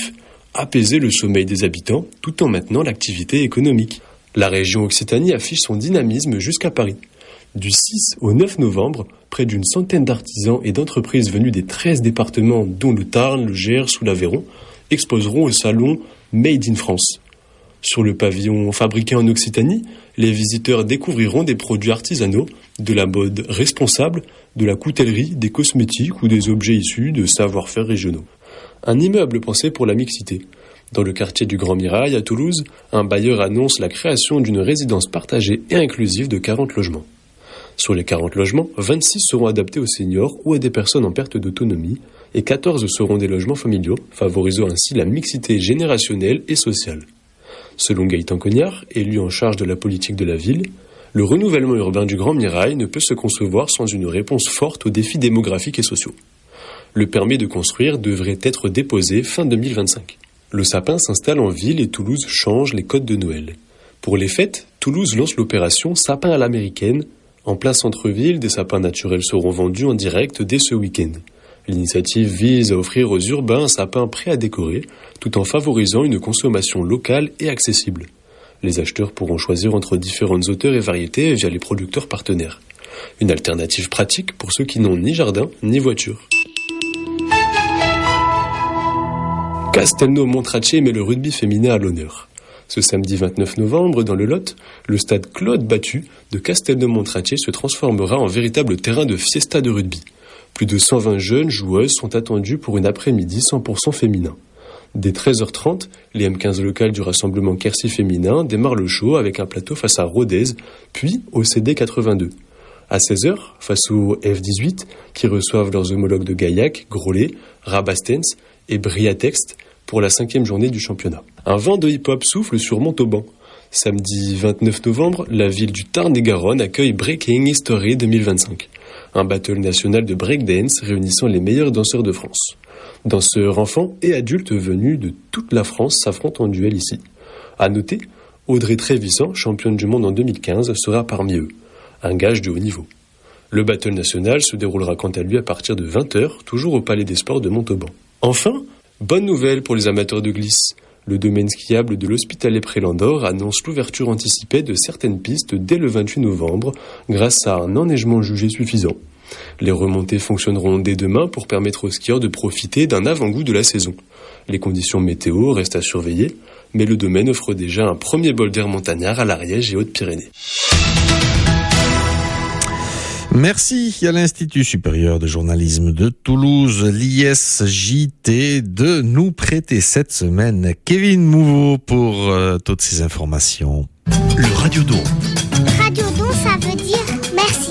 Apaiser le sommeil des habitants tout en maintenant l'activité économique. La région Occitanie affiche son dynamisme jusqu'à Paris. Du six au neuf novembre, près d'une centaine d'artisans et d'entreprises venus des treize départements, dont le Tarn, le Gers ou l'Aveyron, exposeront au salon Made in France. Sur le pavillon fabriqué en Occitanie, les visiteurs découvriront des produits artisanaux, de la mode responsable, de la coutellerie, des cosmétiques ou des objets issus de savoir-faire régionaux. Un immeuble pensé pour la mixité. Dans le quartier du Grand Mirail, à Toulouse, un bailleur annonce la création d'une résidence partagée et inclusive de quarante logements. Sur les quarante logements, vingt-six seront adaptés aux seniors ou à des personnes en perte d'autonomie, et quatorze seront des logements familiaux, favorisant ainsi la mixité générationnelle et sociale. Selon Gaëtan Cognard, élu en charge de la politique de la ville, le renouvellement urbain du Grand Mirail ne peut se concevoir sans une réponse forte aux défis démographiques et sociaux. Le permis de construire devrait être déposé fin deux mille vingt-cinq. Le sapin s'installe en ville et Toulouse change les codes de Noël. Pour les fêtes, Toulouse lance l'opération Sapin à l'américaine. En plein centre-ville, des sapins naturels seront vendus en direct dès ce week-end. L'initiative vise à offrir aux urbains un sapin prêt à décorer, tout en favorisant une consommation locale et accessible. Les acheteurs pourront choisir entre différentes hauteurs et variétés via les producteurs partenaires. Une alternative pratique pour ceux qui n'ont ni jardin ni voiture. Castelnau-Montrachet met le rugby féminin à l'honneur. Ce samedi vingt-neuf novembre, dans le Lot, le stade Claude Battu de Castelnau-Montrachet se transformera en véritable terrain de fiesta de rugby. Plus de cent vingt jeunes joueuses sont attendues pour une après-midi cent pour cent féminin. Dès treize heures trente, les M quinze locales du rassemblement Quercy féminin démarrent le show avec un plateau face à Rodez, puis au C D quatre-vingt-deux. À seize heures, face aux F dix-huit, qui reçoivent leurs homologues de Gaillac, Groslay, Rabastens et Briatext pour la cinquième journée du championnat. Un vent de hip-hop souffle sur Montauban. Samedi vingt-neuf novembre, la ville du Tarn-et-Garonne accueille Breaking History deux mille vingt-cinq, un battle national de breakdance réunissant les meilleurs danseurs de France. Danseurs enfants et adultes venus de toute la France s'affrontent en duel ici. À noter, Audrey Trévisan, championne du monde en deux mille quinze, sera parmi eux, un gage de haut niveau. Le battle national se déroulera quant à lui à partir de vingt heures, toujours au Palais des Sports de Montauban. Enfin, bonne nouvelle pour les amateurs de glisse. Le domaine skiable de l'Hospitalet-Pré-Landor annonce l'ouverture anticipée de certaines pistes dès le vingt-huit novembre grâce à un enneigement jugé suffisant. Les remontées fonctionneront dès demain pour permettre aux skieurs de profiter d'un avant-goût de la saison. Les conditions météo restent à surveiller. mais le domaine offre déjà un premier bol d'air montagnard à l'Ariège et Hautes-Pyrénées. Merci à l'Institut supérieur de journalisme de Toulouse, l'I S J T, de nous prêter cette semaine Kevin Mouveau pour euh, toutes ces informations. Le Radiodon. Radiodon, ça veut dire merci.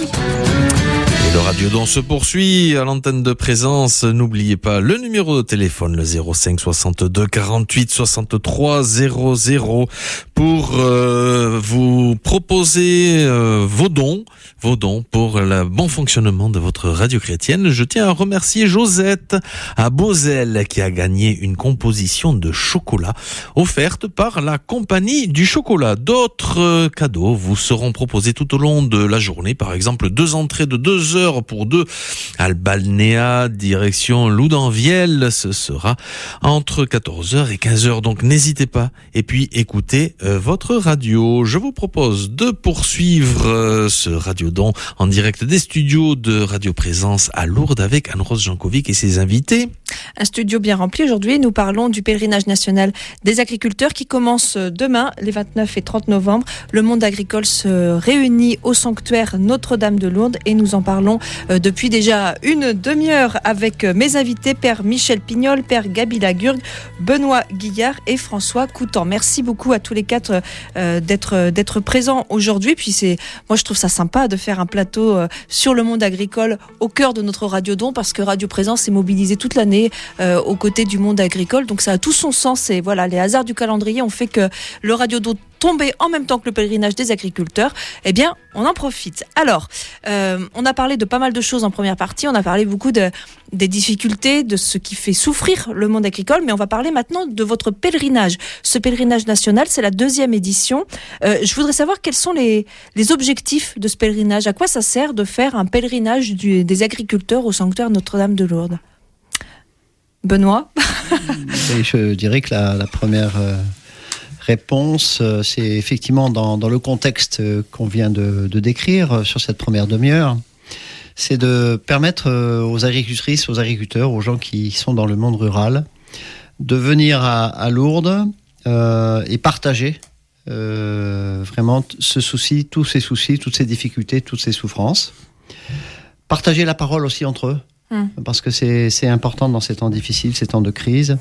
Et le Radiodon se poursuit à l'antenne de Présence. N'oubliez pas le numéro de téléphone, le zéro cinq soixante-deux quarante-huit soixante-trois zéro zéro, pour euh, vous proposer euh, vos dons, vos dons pour le bon fonctionnement de votre radio chrétienne. Je tiens à remercier Josette à Beauzelle qui a gagné une composition de chocolat offerte par la Compagnie du Chocolat. D'autres euh, cadeaux vous seront proposés tout au long de la journée. Par exemple, deux entrées de deux heures pour deux à Balnéa, direction Loudanvielle. Ce sera entre quatorze heures et quinze heures. Donc n'hésitez pas. Et puis écoutez euh, votre radio. Je vous propose de poursuivre euh, ce radiodon en direct des studios de Radio Présence à Lourdes avec Anne-Rose Jankovic et ses invités. Un studio bien rempli. Aujourd'hui, nous parlons du pèlerinage national des agriculteurs qui commence demain, les vingt-neuf et trente novembre. Le monde agricole se réunit au sanctuaire Notre-Dame de Lourdes et nous en parlons euh, depuis déjà une demi-heure avec mes invités, Père Michel Pignol, Père Gaby Lagurgue, Benoît Guillard et François Coutan. Merci beaucoup à tous les quatre euh, d'être, d'être présents aujourd'hui. Puis c'est, moi je trouve ça sympa de faire un plateau euh, sur le monde agricole au cœur de notre radiodon parce que Radio Présence est mobilisée toute l'année euh, aux côtés du monde agricole. Donc ça a tout son sens et voilà, les hasards du calendrier ont fait que le radiodon tombé en même temps que le pèlerinage des agriculteurs, eh bien, on en profite. Alors, euh, on a parlé de pas mal de choses en première partie, on a parlé beaucoup de, des difficultés, de ce qui fait souffrir le monde agricole, mais on va parler maintenant de votre pèlerinage. Ce pèlerinage national, c'est la deuxième édition. Euh, je voudrais savoir quels sont les, les objectifs de ce pèlerinage. À quoi ça sert de faire un pèlerinage du, des agriculteurs au sanctuaire Notre-Dame de Lourdes ? Benoît ? Et je dirais que la, la première... Euh... réponse, c'est effectivement dans, dans le contexte qu'on vient de, de décrire sur cette première demi-heure, c'est de permettre aux agricultrices, aux agriculteurs, aux gens qui sont dans le monde rural, de venir à, à Lourdes euh, et partager euh, vraiment ce souci, tous ces soucis, toutes ces difficultés, toutes ces souffrances. Partager la parole aussi entre eux. Mmh. Parce que c'est, c'est important dans ces temps difficiles, ces temps de crise.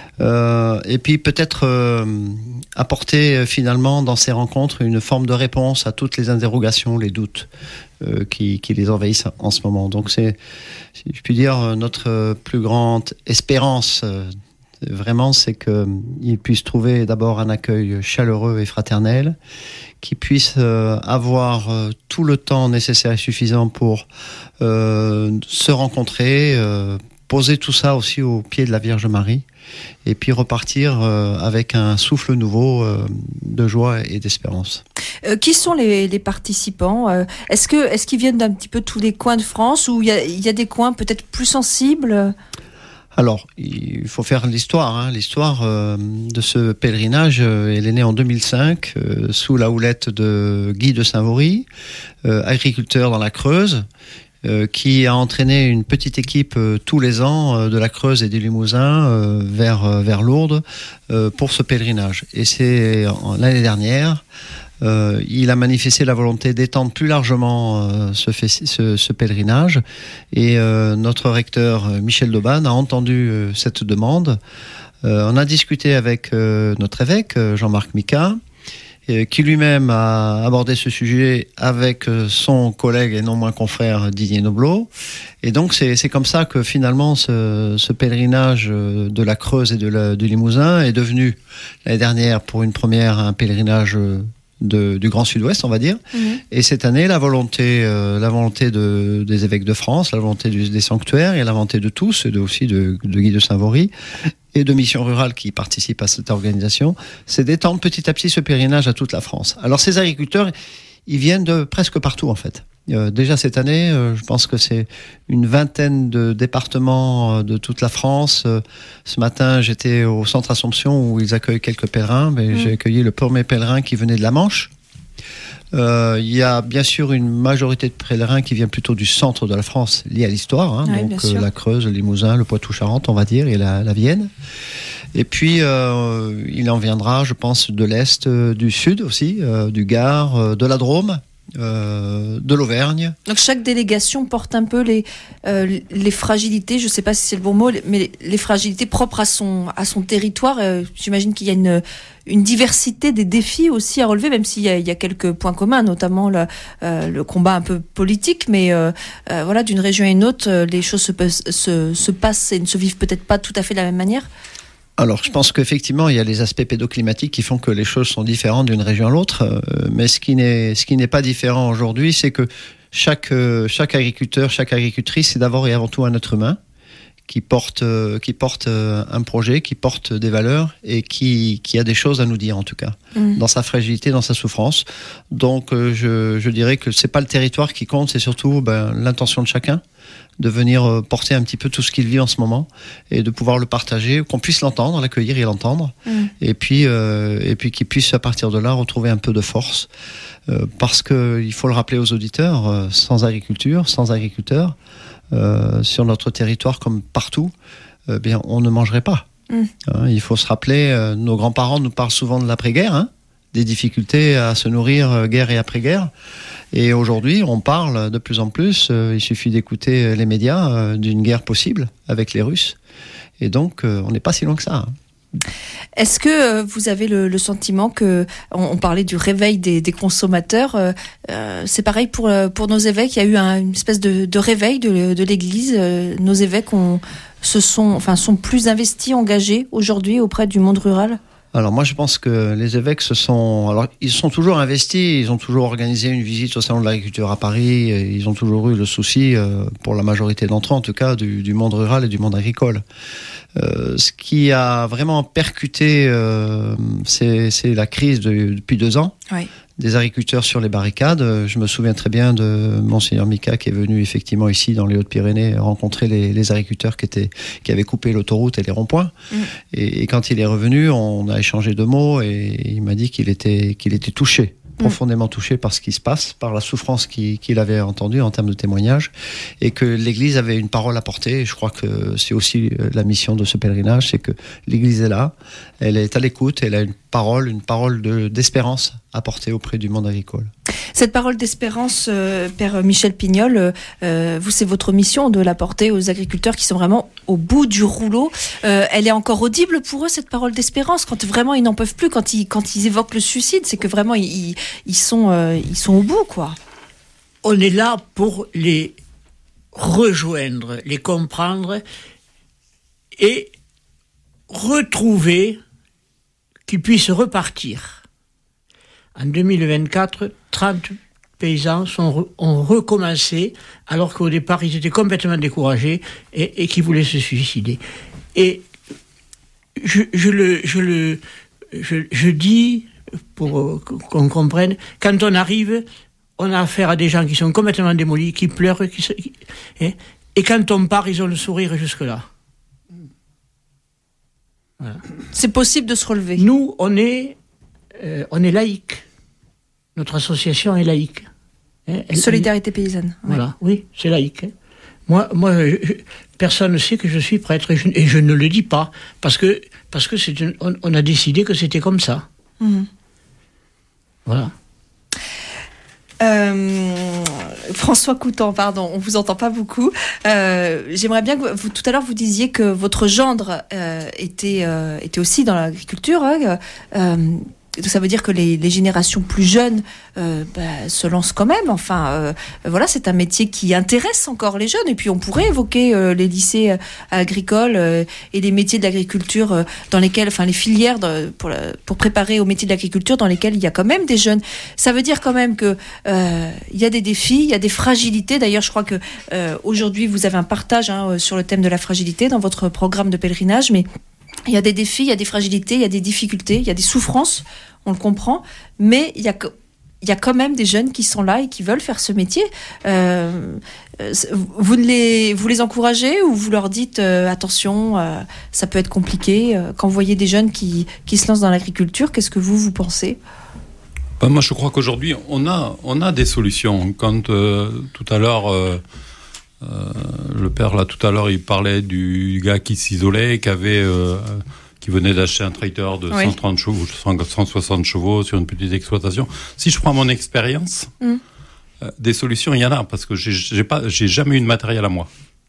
Euh, et puis peut-être euh, apporter euh, finalement dans ces rencontres une forme de réponse à toutes les interrogations, les doutes euh, qui, qui les envahissent en ce moment. Donc c'est, si je puis dire, notre plus grande espérance euh, vraiment, c'est qu'ils puissent trouver d'abord un accueil chaleureux et fraternel, qu'ils puissent euh, avoir euh, tout le temps nécessaire et suffisant pour euh, se rencontrer, euh, poser tout ça aussi au pied de la Vierge Marie, et puis repartir euh, avec un souffle nouveau euh, de joie et d'espérance. Euh, qui sont les, les participants ? euh, Est-ce que, est-ce qu'ils viennent d'un petit peu tous les coins de France, ou il y a, il y a des coins peut-être plus sensibles ? Alors, il faut faire l'histoire. Hein. L'histoire euh, de ce pèlerinage, euh, elle est née en deux mille cinq, euh, sous la houlette de Guy de Saint-Vaury, euh, agriculteur dans la Creuse, euh, qui a entraîné une petite équipe euh, tous les ans euh, de la Creuse et des Limousins euh, vers, euh, vers Lourdes euh, pour ce pèlerinage. Et c'est euh, l'année dernière... Euh, il a manifesté la volonté d'étendre plus largement euh, ce, ce, ce pèlerinage et euh, notre recteur Michel Dauban a entendu euh, cette demande. Euh, on a discuté avec euh, notre évêque Jean-Marc Mica euh, qui lui-même a abordé ce sujet avec euh, son collègue et non moins confrère Didier Noblot. Et donc c'est, c'est comme ça que finalement ce, ce pèlerinage de la Creuse et de la, du Limousin est devenu l'année dernière pour une première un pèlerinage De, du Grand Sud-Ouest, on va dire. Mmh. Et cette année, la volonté, euh, la volonté de, des évêques de France, la volonté du, des sanctuaires et la volonté de tous, et de, aussi de, de Guy de Saint-Vaury et de Mission Rurale qui participent à cette organisation, c'est d'étendre petit à petit ce pèlerinage à toute la France. Alors ces agriculteurs, ils viennent de presque partout en fait. Euh, déjà cette année, euh, je pense que c'est une vingtaine de départements euh, de toute la France. Euh, ce matin, j'étais au centre Assomption où ils accueillent quelques pèlerins. Mais mmh. J'ai accueilli le premier pèlerin qui venait de la Manche. Euh, il y a bien sûr une majorité de pèlerins qui vient plutôt du centre de la France, lié à l'histoire, hein, ouais, donc euh, la Creuse, le Limousin, le Poitou-Charentes, on va dire, et la, la Vienne. Et puis, euh, il en viendra, je pense, de l'Est, euh, du Sud aussi, euh, du Gard, euh, de la Drôme, euh, de l'Auvergne. Donc chaque délégation porte un peu les, euh, les fragilités, je ne sais pas si c'est le bon mot, mais les fragilités propres à son, à son territoire. Euh, j'imagine qu'il y a une, une diversité des défis aussi à relever, même s'il y a, il y a quelques points communs, notamment le, euh, le combat un peu politique, mais euh, euh, voilà, d'une région à une autre, euh, les choses se, se, se passent et ne se vivent peut-être pas tout à fait de la même manière. Alors, je pense qu'effectivement, il y a les aspects pédoclimatiques qui font que les choses sont différentes d'une région à l'autre. Euh, mais ce qui n'est, ce qui n'est pas différent aujourd'hui, c'est que chaque, euh, chaque agriculteur, chaque agricultrice, c'est d'abord et avant tout un être humain qui porte, euh, qui porte euh, un projet, qui porte des valeurs et qui, qui a des choses à nous dire, en tout cas, mmh. dans sa fragilité, dans sa souffrance. Donc, euh, je, je dirais que c'est pas le territoire qui compte, c'est surtout ben, l'intention de chacun de venir porter un petit peu tout ce qu'il vit en ce moment et de pouvoir le partager, qu'on puisse l'entendre, l'accueillir et l'entendre, mmh. et puis euh, et puis qu'il puisse à partir de là retrouver un peu de force, euh, parce que il faut le rappeler aux auditeurs, euh, sans agriculture, sans agriculteurs, euh, sur notre territoire comme partout, euh, bien on ne mangerait pas. Mmh. Hein, il faut se rappeler, euh, nos grands-parents nous parlent souvent de l'après-guerre, hein, des difficultés à se nourrir euh, guerre et après-guerre. Et aujourd'hui, on parle de plus en plus, euh, il suffit d'écouter les médias, euh, d'une guerre possible avec les Russes. Et donc, euh, on n'est pas si loin que ça. Hein. Est-ce que euh, vous avez le, le sentiment que, on, on parlait du réveil des, des consommateurs, euh, euh, c'est pareil pour, euh, pour nos évêques, il y a eu un, une espèce de, de réveil de, de l'Église, euh, nos évêques ont, se sont, enfin, sont plus investis, engagés aujourd'hui auprès du monde rural ? Alors moi je pense que les évêques se sont, alors ils sont toujours investis, ils ont toujours organisé une visite au salon de l'agriculture à Paris, ils ont toujours eu le souci, euh, pour la majorité d'entre eux en tout cas, du, du monde rural et du monde agricole. Euh, ce qui a vraiment percuté, euh, c'est, c'est la crise de, depuis deux ans. Oui. Des agriculteurs sur les barricades. Je me souviens très bien de Monseigneur Mika qui est venu effectivement ici dans les Hautes-Pyrénées rencontrer les, les agriculteurs qui, étaient, qui avaient coupé l'autoroute et les ronds-points. Mmh. Et, et quand il est revenu, on a échangé deux mots et il m'a dit qu'il était, qu'il était touché, mmh. profondément touché par ce qui se passe, par la souffrance qu'il, qu'il avait entendue en termes de témoignages, et que l'Église avait une parole à porter. Et je crois que c'est aussi la mission de ce pèlerinage, c'est que l'Église est là, elle est à l'écoute, elle a une parole, une parole de, d'espérance à porter auprès du monde agricole. Cette parole d'espérance, euh, Père Michel Pignol, euh, vous, c'est votre mission de la porter aux agriculteurs qui sont vraiment au bout du rouleau. Euh, elle est encore audible pour eux, cette parole d'espérance, quand vraiment ils n'en peuvent plus, quand ils, quand ils évoquent le suicide, c'est que vraiment ils, ils, sont, euh, ils sont au bout, quoi. On est là pour les rejoindre, les comprendre et retrouver qu'ils puissent repartir. En deux mille vingt-quatre, trente paysans sont, ont recommencé, alors qu'au départ, ils étaient complètement découragés et, et qui voulaient se suicider. Et je, je, le, je, le, je, je dis, pour qu'on comprenne, quand on arrive, on a affaire à des gens qui sont complètement démolis, qui pleurent, qui se, qui, hein, et quand on part, ils ont le sourire jusque-là. Voilà. C'est possible de se relever. Nous, on est, euh, on est laïque. Notre association est laïque. Hein, elle, Solidarité paysanne. Voilà, oui, oui c'est laïque. Hein. Moi, moi je, je, personne ne sait que je suis prêtre et je, et je ne le dis pas parce que, parce que c'est une, on, on a décidé que c'était comme ça. Mmh. Voilà. Euh, François Coutan, pardon, on vous entend pas beaucoup. Euh, j'aimerais bien que vous, tout à l'heure vous disiez que votre gendre euh, était euh, était aussi dans l'agriculture. Hein, euh, ça veut dire que les, les générations plus jeunes euh, bah, se lancent quand même. Enfin, euh, voilà, c'est un métier qui intéresse encore les jeunes. Et puis, on pourrait évoquer euh, les lycées euh, agricoles euh, et les métiers de l'agriculture euh, dans lesquels, enfin, les filières de, pour, la, pour préparer aux métiers de l'agriculture dans lesquels il y a quand même des jeunes. Ça veut dire quand même que euh, il y a des défis, il y a des fragilités. D'ailleurs, je crois que euh, aujourd'hui, vous avez un partage hein, sur le thème de la fragilité dans votre programme de pèlerinage, mais il y a des défis, il y a des fragilités, il y a des difficultés, il y a des souffrances, on le comprend, mais il y a, il y a quand même des jeunes qui sont là et qui veulent faire ce métier. Euh, vous, les, vous les encouragez ou vous leur dites euh, attention, euh, ça peut être compliqué. Quand vous voyez des jeunes qui, qui se lancent dans l'agriculture, qu'est-ce que vous, vous pensez ? Ben, moi, je crois qu'aujourd'hui, on a, on a des solutions. Quand euh, tout à l'heure, euh, euh, le père, là, tout à l'heure, il parlait du gars qui s'isolait, qui avait, euh, qui venait d'acheter un tracteur de oui. cent trente chevaux, cent soixante chevaux sur une petite exploitation. Si je prends mon expérience, mm. euh, des solutions, il y en a, parce que j'ai, j'ai pas, j'ai jamais eu de matériel à moi.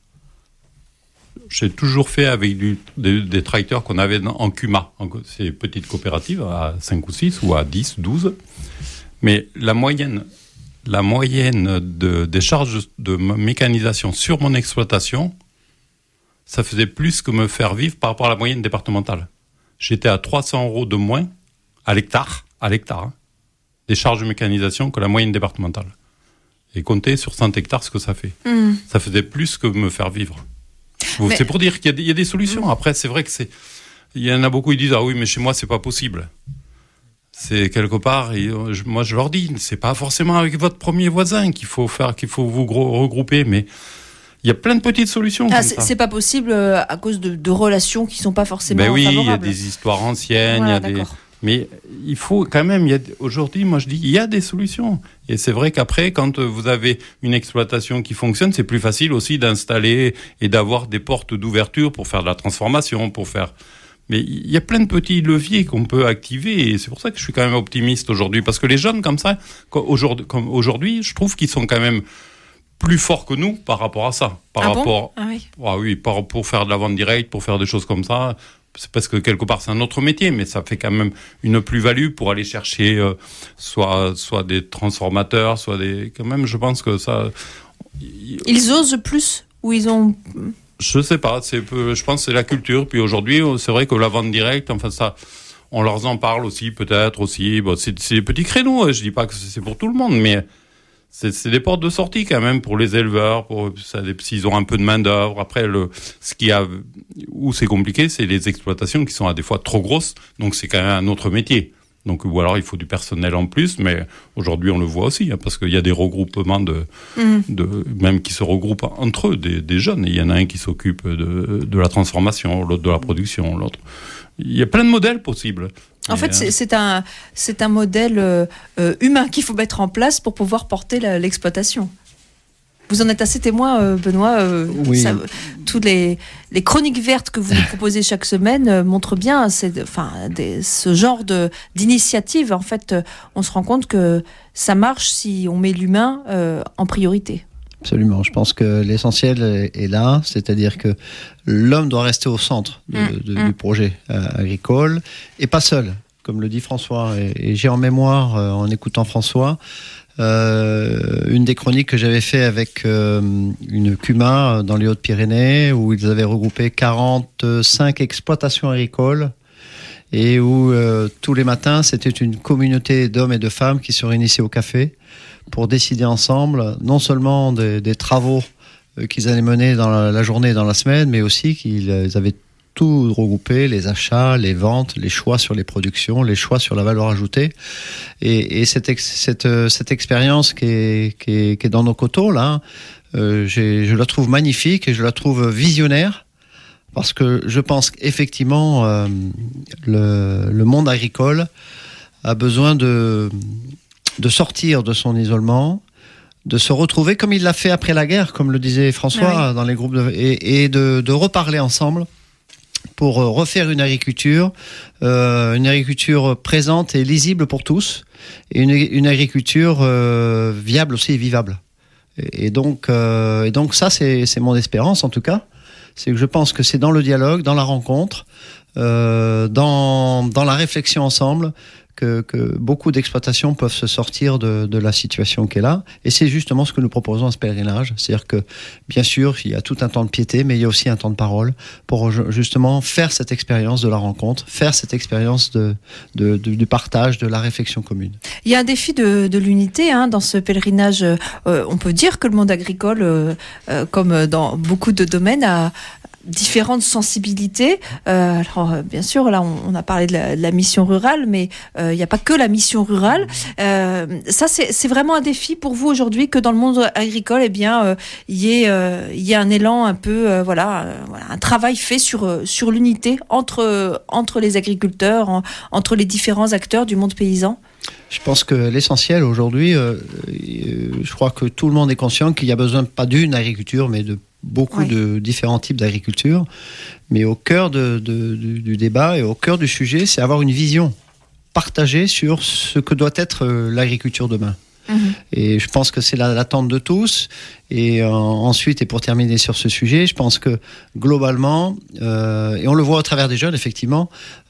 J'ai toujours fait avec du, des, des tracteurs qu'on avait en C U M A. C'est petites coopératives à cinq ou six ou à dix, douze. Mais la moyenne, la moyenne de, des charges de mécanisation sur mon exploitation, ça faisait plus que me faire vivre par rapport à la moyenne départementale. J'étais à trois cents euros de moins à l'hectare, à l'hectare, hein, des charges de mécanisation que la moyenne départementale. Et comptez sur cent hectares ce que ça fait. Mmh. Ça faisait plus que me faire vivre. Mais... C'est pour dire qu'il y a des, il y a des solutions. Après, c'est vrai que c'est, il y en a beaucoup qui disent ah oui, mais chez moi c'est pas possible. C'est quelque part, et je, moi je leur dis, c'est pas forcément avec votre premier voisin qu'il faut faire, qu'il faut vous gros, regrouper, mais il y a plein de petites solutions. Ah, comme c'est, ça. c'est pas possible à cause de, de relations qui sont pas forcément ben oui, favorables. Il y a des histoires anciennes, voilà, il y a d'accord. des. Mais il faut quand même, il y a, aujourd'hui, moi je dis, il y a des solutions. Et c'est vrai qu'après, quand vous avez une exploitation qui fonctionne, c'est plus facile aussi d'installer et d'avoir des portes d'ouverture pour faire de la transformation, pour faire... Mais il y a plein de petits leviers qu'on peut activer et c'est pour ça que je suis quand même optimiste aujourd'hui. Parce que les jeunes comme ça, aujourd'hui, comme aujourd'hui je trouve qu'ils sont quand même plus forts que nous par rapport à ça. Par ah rapport, bon ah oui, ah oui par, pour faire de la vente directe, pour faire des choses comme ça... C'est parce que quelque part c'est un autre métier, mais ça fait quand même une plus-value pour aller chercher euh, soit soit des transformateurs, soit des quand même. Je pense que ça. Ils osent plus ou ils ont. Je sais pas. C'est je pense que c'est la culture. Puis aujourd'hui, c'est vrai que la vente directe, enfin ça, on leur en parle aussi peut-être aussi. Bon, c'est, c'est des petits créneaux. Je dis pas que c'est pour tout le monde, mais. C'est, c'est des portes de sortie quand même pour les éleveurs, pour ça, s'ils ont un peu de main d'œuvre. Après, le, ce qui a, où c'est compliqué, c'est les exploitations qui sont à des fois trop grosses. Donc c'est quand même un autre métier. Donc ou alors il faut du personnel en plus, mais aujourd'hui on le voit aussi, hein, parce qu'il y a des regroupements de, mmh. de, même qui se regroupent entre eux, des, des jeunes. Et il y en a un qui s'occupe de, de la transformation, l'autre de la production, l'autre. Il y a plein de modèles possibles. En fait, c'est, c'est, un, c'est un modèle euh, humain qu'il faut mettre en place pour pouvoir porter la, l'exploitation. Vous en êtes assez témoin, euh, Benoît. Euh, oui. Ça, toutes les, les chroniques vertes que vous nous proposez chaque semaine euh, montrent bien c'est, enfin, des, ce genre de, d'initiative. En fait, euh, on se rend compte que ça marche si on met l'humain euh, en priorité. Absolument. Je pense que l'essentiel est là, c'est-à-dire que l'homme doit rester au centre de, mmh, de, mmh. du projet euh, agricole et pas seul, comme le dit François. Et, et j'ai en mémoire, euh, en écoutant François, euh, une des chroniques que j'avais fait avec euh, une C U M A dans les Hautes-Pyrénées, où ils avaient regroupé quarante-cinq exploitations agricoles et où euh, tous les matins, c'était une communauté d'hommes et de femmes qui se réunissaient au café pour décider ensemble, non seulement des, des travaux euh, qu'ils allaient mener dans la, la journée et dans la semaine, mais aussi qu'ils avaient tout regroupé, les achats, les ventes, les choix sur les productions, les choix sur la valeur ajoutée. Et, et cette, ex, cette, cette expérience qui est, qui, est, qui est dans nos coteaux, là, euh, j'ai, je la trouve magnifique et je la trouve visionnaire, parce que je pense qu'effectivement, euh, le, le monde agricole a besoin de... de sortir de son isolement, de se retrouver comme il l'a fait après la guerre, comme le disait François, ah oui. dans les groupes, de, et, et de, de reparler ensemble pour refaire une agriculture, euh, une agriculture présente et lisible pour tous, et une, une agriculture euh, viable aussi et vivable. Et, et, donc, euh, et donc ça, c'est, c'est mon espérance en tout cas, c'est que je pense que c'est dans le dialogue, dans la rencontre, euh, dans, dans la réflexion ensemble, Que, que beaucoup d'exploitations peuvent se sortir de, de la situation qui est là. Et c'est justement ce que nous proposons à ce pèlerinage. C'est-à-dire que, bien sûr, il y a tout un temps de piété, mais il y a aussi un temps de parole pour justement faire cette expérience de la rencontre, faire cette expérience de, de, de, du partage, de la réflexion commune. Il y a un défi de, de l'unité hein, dans ce pèlerinage. Euh, on peut dire que le monde agricole, euh, euh, comme dans beaucoup de domaines, a différentes sensibilités. Euh, alors, bien sûr, là, on, on a parlé de la, de la mission rurale, mais il euh, n'y a pas que la mission rurale. Euh, ça, c'est, c'est vraiment un défi pour vous aujourd'hui que dans le monde agricole, eh bien, il euh, y ait, euh, y ait un élan un peu, euh, voilà, euh, voilà, un travail fait sur sur l'unité entre entre les agriculteurs, en, entre les différents acteurs du monde paysan. Je pense que l'essentiel aujourd'hui, euh, euh, je crois que tout le monde est conscient qu'il y a besoin pas d'une agriculture, mais de beaucoup oui. de différents types d'agriculture. Mais au cœur de, de, du, du débat et au cœur du sujet, c'est avoir une vision partagée sur ce que doit être l'agriculture demain. Mmh. Et je pense que c'est la, l'attente de tous. Et euh, ensuite, et pour terminer sur ce sujet, je pense que globalement, euh, et on le voit au travers des jeunes, effectivement,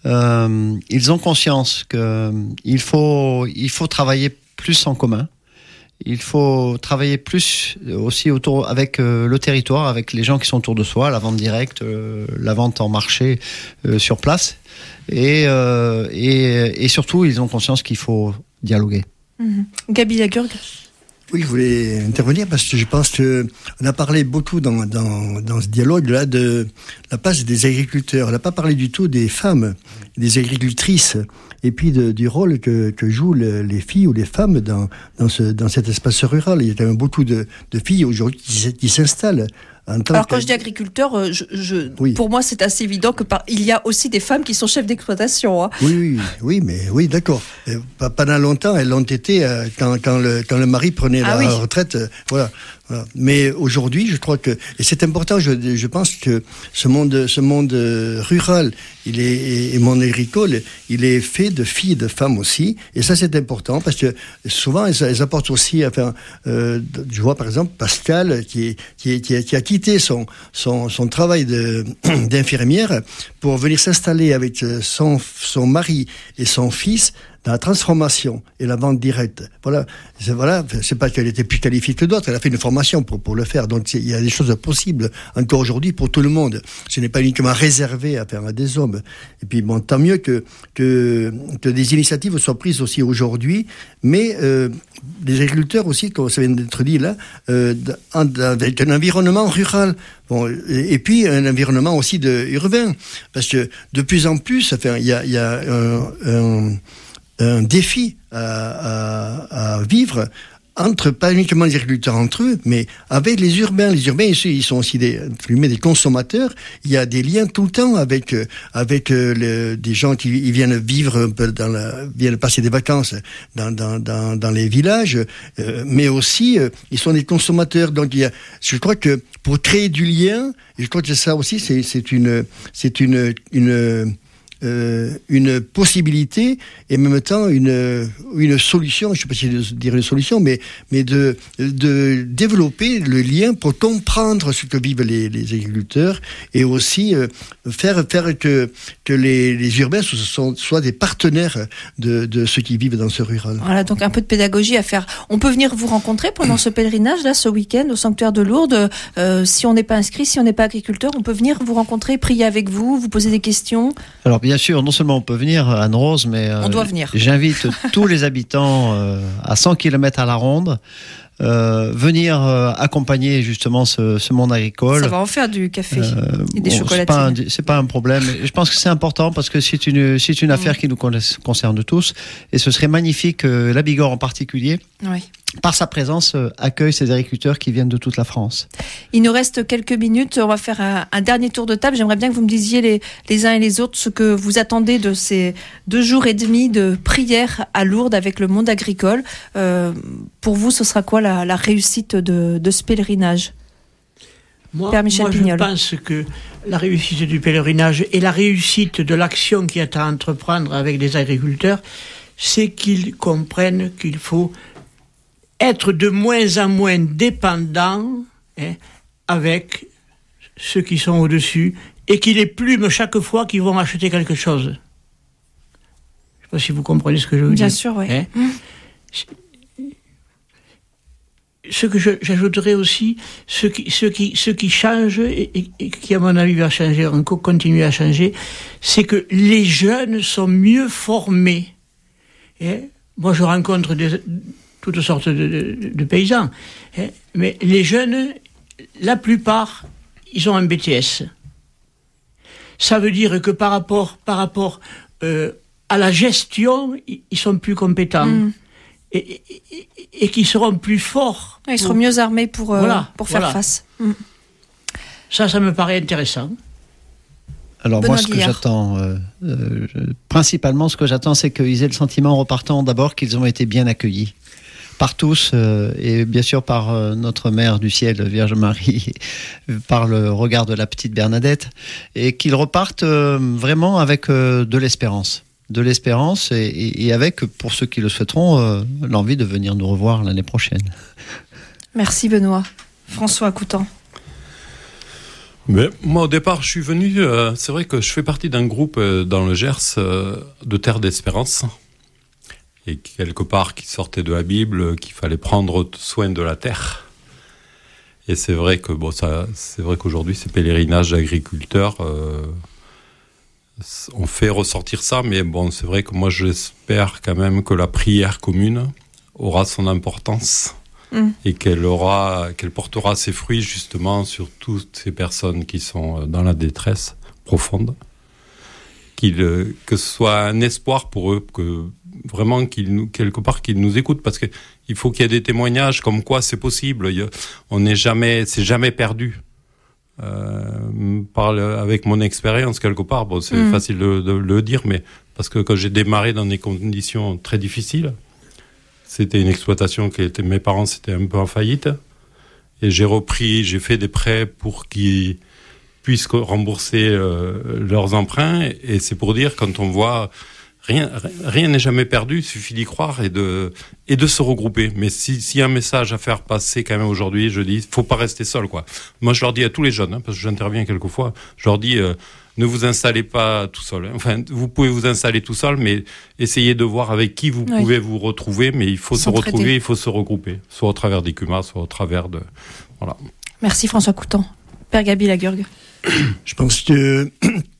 euh, ils ont conscience qu'il faut, il faut travailler plus en commun. Il faut travailler plus aussi autour avec euh, le territoire, avec les gens qui sont autour de soi, la vente directe, euh, la vente en marché euh, sur place. Et, euh, et, et surtout, ils ont conscience qu'il faut dialoguer. Mmh. Gabi Lagurgue. Oui, je voulais intervenir parce que je pense qu'on a parlé beaucoup dans, dans, dans ce dialogue-là de la place des agriculteurs. On n'a pas parlé du tout des femmes, des agricultrices, et puis de, du rôle que, que jouent le, les filles ou les femmes dans, dans, ce, dans cet espace rural. Il y a quand même beaucoup de, de filles aujourd'hui qui, qui s'installent. Alors quand je dis agriculteur, je, je, oui. pour moi c'est assez évident que par, il y a aussi des femmes qui sont chefs d'exploitation. Hein. Oui, oui, oui, mais oui, d'accord. Pendant longtemps, elles l'ont été euh, quand, quand, le, quand le mari prenait ah, la oui. retraite. Euh, voilà. Voilà. Mais aujourd'hui, je crois que, et c'est important, je, je pense que ce monde, ce monde rural, il est, et, et monde agricole, il est fait de filles et de femmes aussi. Et ça, c'est important parce que souvent, elles, elles apportent aussi, enfin, euh, je vois par exemple Pascal qui, qui, qui, qui a quitté son, son, son travail de, d'infirmière pour venir s'installer avec son, son mari et son fils dans la transformation et la vente directe. Voilà, c'est, voilà, c'est pas qu'elle était plus qualifiée que d'autres, elle a fait une formation pour, pour le faire. Donc il y a des choses possibles encore aujourd'hui pour tout le monde. Ce n'est pas uniquement réservé à faire à des hommes. Et puis bon, tant mieux que, que, que des initiatives soient prises aussi aujourd'hui, mais euh, des agriculteurs aussi, comme ça vient d'être dit là, euh, avec un environnement rural. Bon, et, et puis un environnement aussi de, urbain. Parce que de plus en plus, enfin, il y a, il y a un, un un défi à, à, à vivre entre, pas uniquement les agriculteurs entre eux, mais avec les urbains. Les urbains, ils sont aussi des, des consommateurs. Il y a des liens tout le temps avec, avec le, des gens qui ils viennent vivre un peu dans la, viennent passer des vacances dans, dans, dans, dans les villages, euh, mais aussi, euh, ils sont des consommateurs. Donc, il y a, je crois que pour créer du lien, et je crois que ça aussi, c'est, c'est une, c'est une, une, Euh, une possibilité et en même temps une, une solution, je ne sais pas si je dire une solution, mais, mais de, de développer le lien pour comprendre ce que vivent les, les agriculteurs et aussi euh, faire, faire que, que les, les urbains soient, soient des partenaires de, de ceux qui vivent dans ce rural. Voilà, donc un peu de pédagogie à faire. On peut venir vous rencontrer pendant ce pèlerinage, là, ce week-end, au sanctuaire de Lourdes. Euh, si on n'est pas inscrit, si on n'est pas agriculteur, on peut venir vous rencontrer, prier avec vous, vous poser des questions. Alors, bien sûr, non seulement on peut venir, Anne-Rose, mais euh, on doit venir. J'invite tous les habitants euh, à cent kilomètres à la ronde euh, venir euh, accompagner justement ce, ce monde agricole. Ça va en faire du café euh, et des bon, chocolatines. C'est pas, un, c'est pas un problème. Je pense que c'est important parce que c'est une, c'est une affaire mmh. qui nous concerne tous et ce serait magnifique que la Bigorre en particulier, oui. par sa présence, euh, accueille ces agriculteurs qui viennent de toute la France. Il nous reste quelques minutes. On va faire un, un dernier tour de table. J'aimerais bien que vous me disiez les, les uns et les autres ce que vous attendez de ces deux jours et demi de prière à Lourdes avec le monde agricole. Euh, pour vous, ce sera quoi la, la réussite de, de ce pèlerinage ? Moi, Père Michel moi Pignol. Je pense que la réussite du pèlerinage et la réussite de l'action qu'il y a à entreprendre avec les agriculteurs, c'est qu'ils comprennent qu'il faut être de moins en moins dépendant hein, avec ceux qui sont au-dessus et qui les plument chaque fois qu'ils vont acheter quelque chose. Je ne sais pas si vous comprenez ce que je veux Bien dire. Bien sûr, oui. Hein mmh. Ce que je, j'ajouterais aussi, ce qui, ce qui, ce qui change et, et, et qui, à mon avis, va changer, encore continuer à changer, c'est que les jeunes sont mieux formés. Hein. Moi, je rencontre des... toutes sortes de, de, de paysans. Hein. Mais les jeunes, la plupart, ils ont un B T S. Ça veut dire que par rapport, par rapport euh, à la gestion, ils sont plus compétents. Mmh. Et, et, et, et qu'ils seront plus forts. Ils seront mieux armés pour, euh, voilà, pour faire voilà. face. Mmh. Ça, ça me paraît intéressant. Alors Benoît moi, ce que Guillard. j'attends, euh, euh, principalement, ce que j'attends, c'est qu'ils aient le sentiment en repartant d'abord qu'ils ont été bien accueillis par tous, euh, et bien sûr par euh, notre Mère du ciel, Vierge Marie, par le regard de la petite Bernadette, et qu'ils repartent euh, vraiment avec euh, de l'espérance. De l'espérance, et, et, et avec, pour ceux qui le souhaiteront, euh, l'envie de venir nous revoir l'année prochaine. Merci Benoît. François Coutan. Mais moi, au départ, je suis venu. Euh, c'est vrai que je fais partie d'un groupe euh, dans le Gers euh, de Terre d'Espérance, et quelque part qui sortait de la Bible, euh, qu'il fallait prendre soin de la terre. Et c'est vrai que bon, ça, c'est vrai qu'aujourd'hui, ces pèlerinages d'agriculteurs, euh, on fait ressortir ça. Mais bon, c'est vrai que moi, j'espère quand même que la prière commune aura son importance. Mmh. Et qu'elle aura, qu'elle portera ses fruits justement sur toutes ces personnes qui sont dans la détresse profonde, qu'il, que ce soit un espoir pour eux, que vraiment qu'ils nous, quelque part qu'ils nous écoutent, parce que il faut qu'il y ait des témoignages comme quoi c'est possible. On n'est jamais, c'est jamais perdu. Euh, par le, avec mon expérience quelque part, bon, c'est mmh. facile de, de, de le dire, mais parce que quand j'ai démarré dans des conditions très difficiles. C'était une exploitation qui était, mes parents c'était un peu en faillite, et j'ai repris, j'ai fait des prêts pour qu'ils puissent rembourser euh, leurs emprunts, et c'est pour dire, quand on voit rien, rien n'est jamais perdu, il suffit d'y croire et de et de se regrouper. Mais si s'il y a un message à faire passer quand même aujourd'hui, je dis, faut pas rester seul, quoi. Moi je leur dis à tous les jeunes, hein, parce que j'interviens quelquefois, je leur dis. Euh, Ne vous installez pas tout seul. Enfin, vous pouvez vous installer tout seul, mais essayez de voir avec qui vous oui. pouvez vous retrouver. Mais il faut se retrouver, il faut se regrouper, soit au travers des C U M A, soit au travers de... Voilà. Merci François Coutan. Père Gabi Lagurgue. Je pense que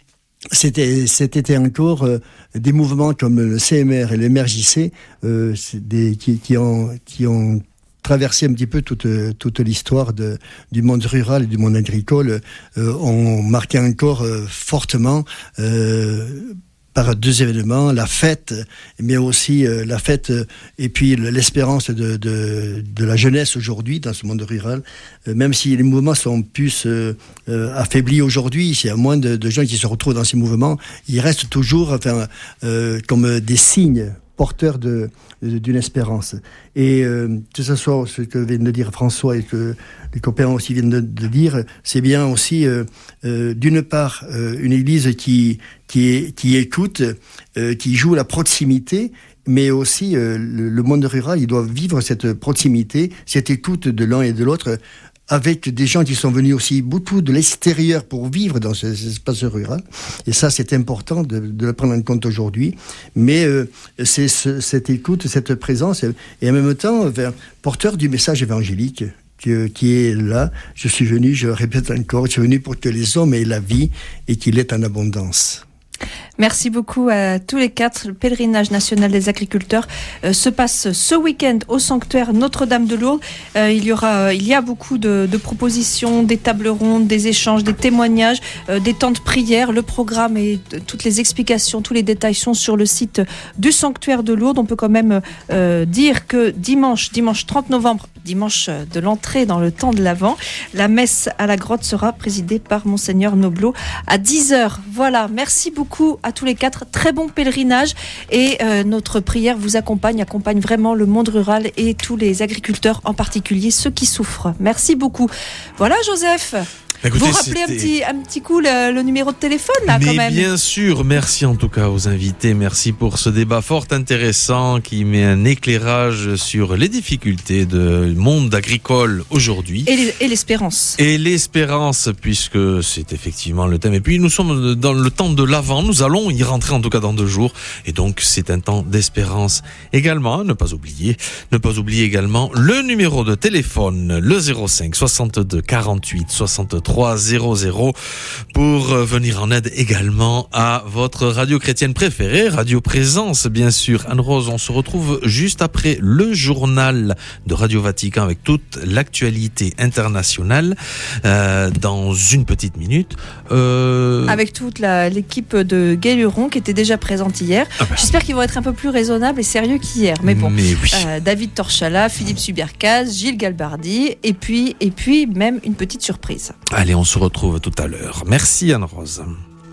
c'était, c'était encore euh, des mouvements comme le C M R et le M R J C euh, des, qui, qui ont... Qui ont traverser un petit peu toute toute l'histoire de du monde rural et du monde agricole, euh, ont marqué encore euh, fortement euh, par deux événements, la fête, mais aussi euh, la fête euh, et puis l'espérance de de de la jeunesse aujourd'hui dans ce monde rural. Euh, même si les mouvements sont plus euh, euh, affaiblis aujourd'hui, il y a moins de, de gens qui se retrouvent dans ces mouvements, ils restent toujours, enfin, euh, comme des signes porteur de, de, d'une espérance. Et euh, que ce soit ce que vient de dire François et que les copains aussi viennent de, de dire, c'est bien aussi, euh, euh, d'une part, euh, une église qui, qui, est, qui écoute, euh, qui joue la proximité, mais aussi euh, le, le monde rural, il doit vivre cette proximité, cette écoute de l'un et de l'autre, avec des gens qui sont venus aussi beaucoup de l'extérieur pour vivre dans ces espaces ruraux. Et ça, c'est important de, de le prendre en compte aujourd'hui. Mais euh, c'est ce, cette écoute, cette présence, et en même temps, vers, porteur du message évangélique qui, qui est là. Je suis venu, je répète encore, je suis venu pour que les hommes aient la vie et qu'il est en abondance. Merci beaucoup à tous les quatre. Le pèlerinage national des agriculteurs euh, se passe ce week-end au sanctuaire Notre-Dame de Lourdes. Euh, il y aura, euh, il y a beaucoup de, de propositions, des tables rondes, des échanges, des témoignages, euh, des temps de prière. Le programme et euh, toutes les explications, tous les détails sont sur le site du sanctuaire de Lourdes. On peut quand même euh, dire que dimanche, dimanche trente novembre, dimanche de l'entrée dans le temps de l'Avent, la messe à la grotte sera présidée par Monseigneur Nobleau à dix heures. Voilà, merci beaucoup à tous les quatre. Très bon pèlerinage et euh, notre prière vous accompagne, accompagne vraiment le monde rural et tous les agriculteurs, en particulier ceux qui souffrent. Merci beaucoup. Voilà, Joseph. Écoutez, vous rappelez un petit, un petit coup le, le numéro de téléphone là, mais quand même. Bien sûr, merci en tout cas aux invités, merci pour ce débat fort intéressant qui met un éclairage sur les difficultés du monde agricole aujourd'hui. Et, les, et l'espérance. Et l'espérance, puisque c'est effectivement le thème. Et puis nous sommes dans le temps de l'Avent, nous allons y rentrer en tout cas dans deux jours. Et donc c'est un temps d'espérance également, ne pas oublier. Ne pas oublier également le numéro de téléphone, le zéro cinq soixante-deux quarante-huit soixante-trois zéro zéro pour venir en aide également à votre radio chrétienne préférée, Radio Présence bien sûr. Anne-Rose, on se retrouve juste après le journal de Radio Vatican avec toute l'actualité internationale euh, dans une petite minute. Euh... Avec toute la, l'équipe de Gay-Luron qui était déjà présente hier. Ah ben. J'espère qu'ils vont être un peu plus raisonnables et sérieux qu'hier. Mais bon, Mais oui. euh, David Torchala, Philippe Subercaz, Gilles Galbardi et puis, et puis même une petite surprise. Allez, on se retrouve tout à l'heure. Merci Anne-Rose.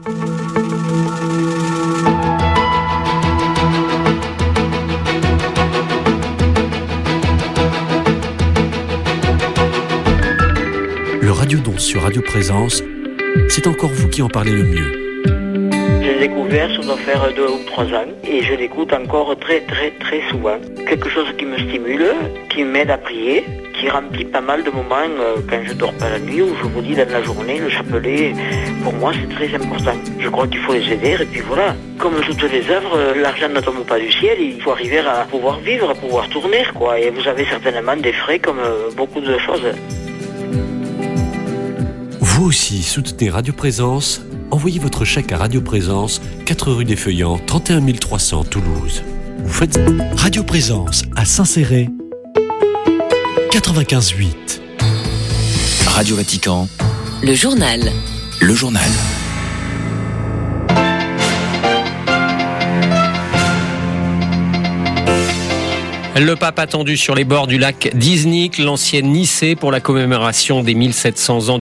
Le radiodon sur Radio Présence, c'est encore vous qui en parlez le mieux. Je l'ai découvert, ça doit faire deux ou trois ans, et je l'écoute encore très très très souvent. Quelque chose qui me stimule, qui m'aide à prier, qui remplit pas mal de moments euh, quand je dors pas la nuit, ou je vous dis dans la journée, le chapelet, pour moi c'est très important. Je crois qu'il faut les aider, et puis voilà. Comme toutes les œuvres, euh, l'argent ne tombe pas du ciel, il faut arriver à pouvoir vivre, à pouvoir tourner, quoi. Et vous avez certainement des frais comme euh, beaucoup de choses. Vous aussi soutenez Radio Présence. Envoyez votre chèque à Radio Présence, quatre rue des Feuillants, trente et un mille trois cents Toulouse. Vous faites Radio Présence à Saint-Céré, quatre-vingt-quinze huit. Radio Vatican. Le journal. Le journal. Le pape attendu sur les bords du lac d'Iznik, l'ancienne Nicée, pour la commémoration des mille sept cents ans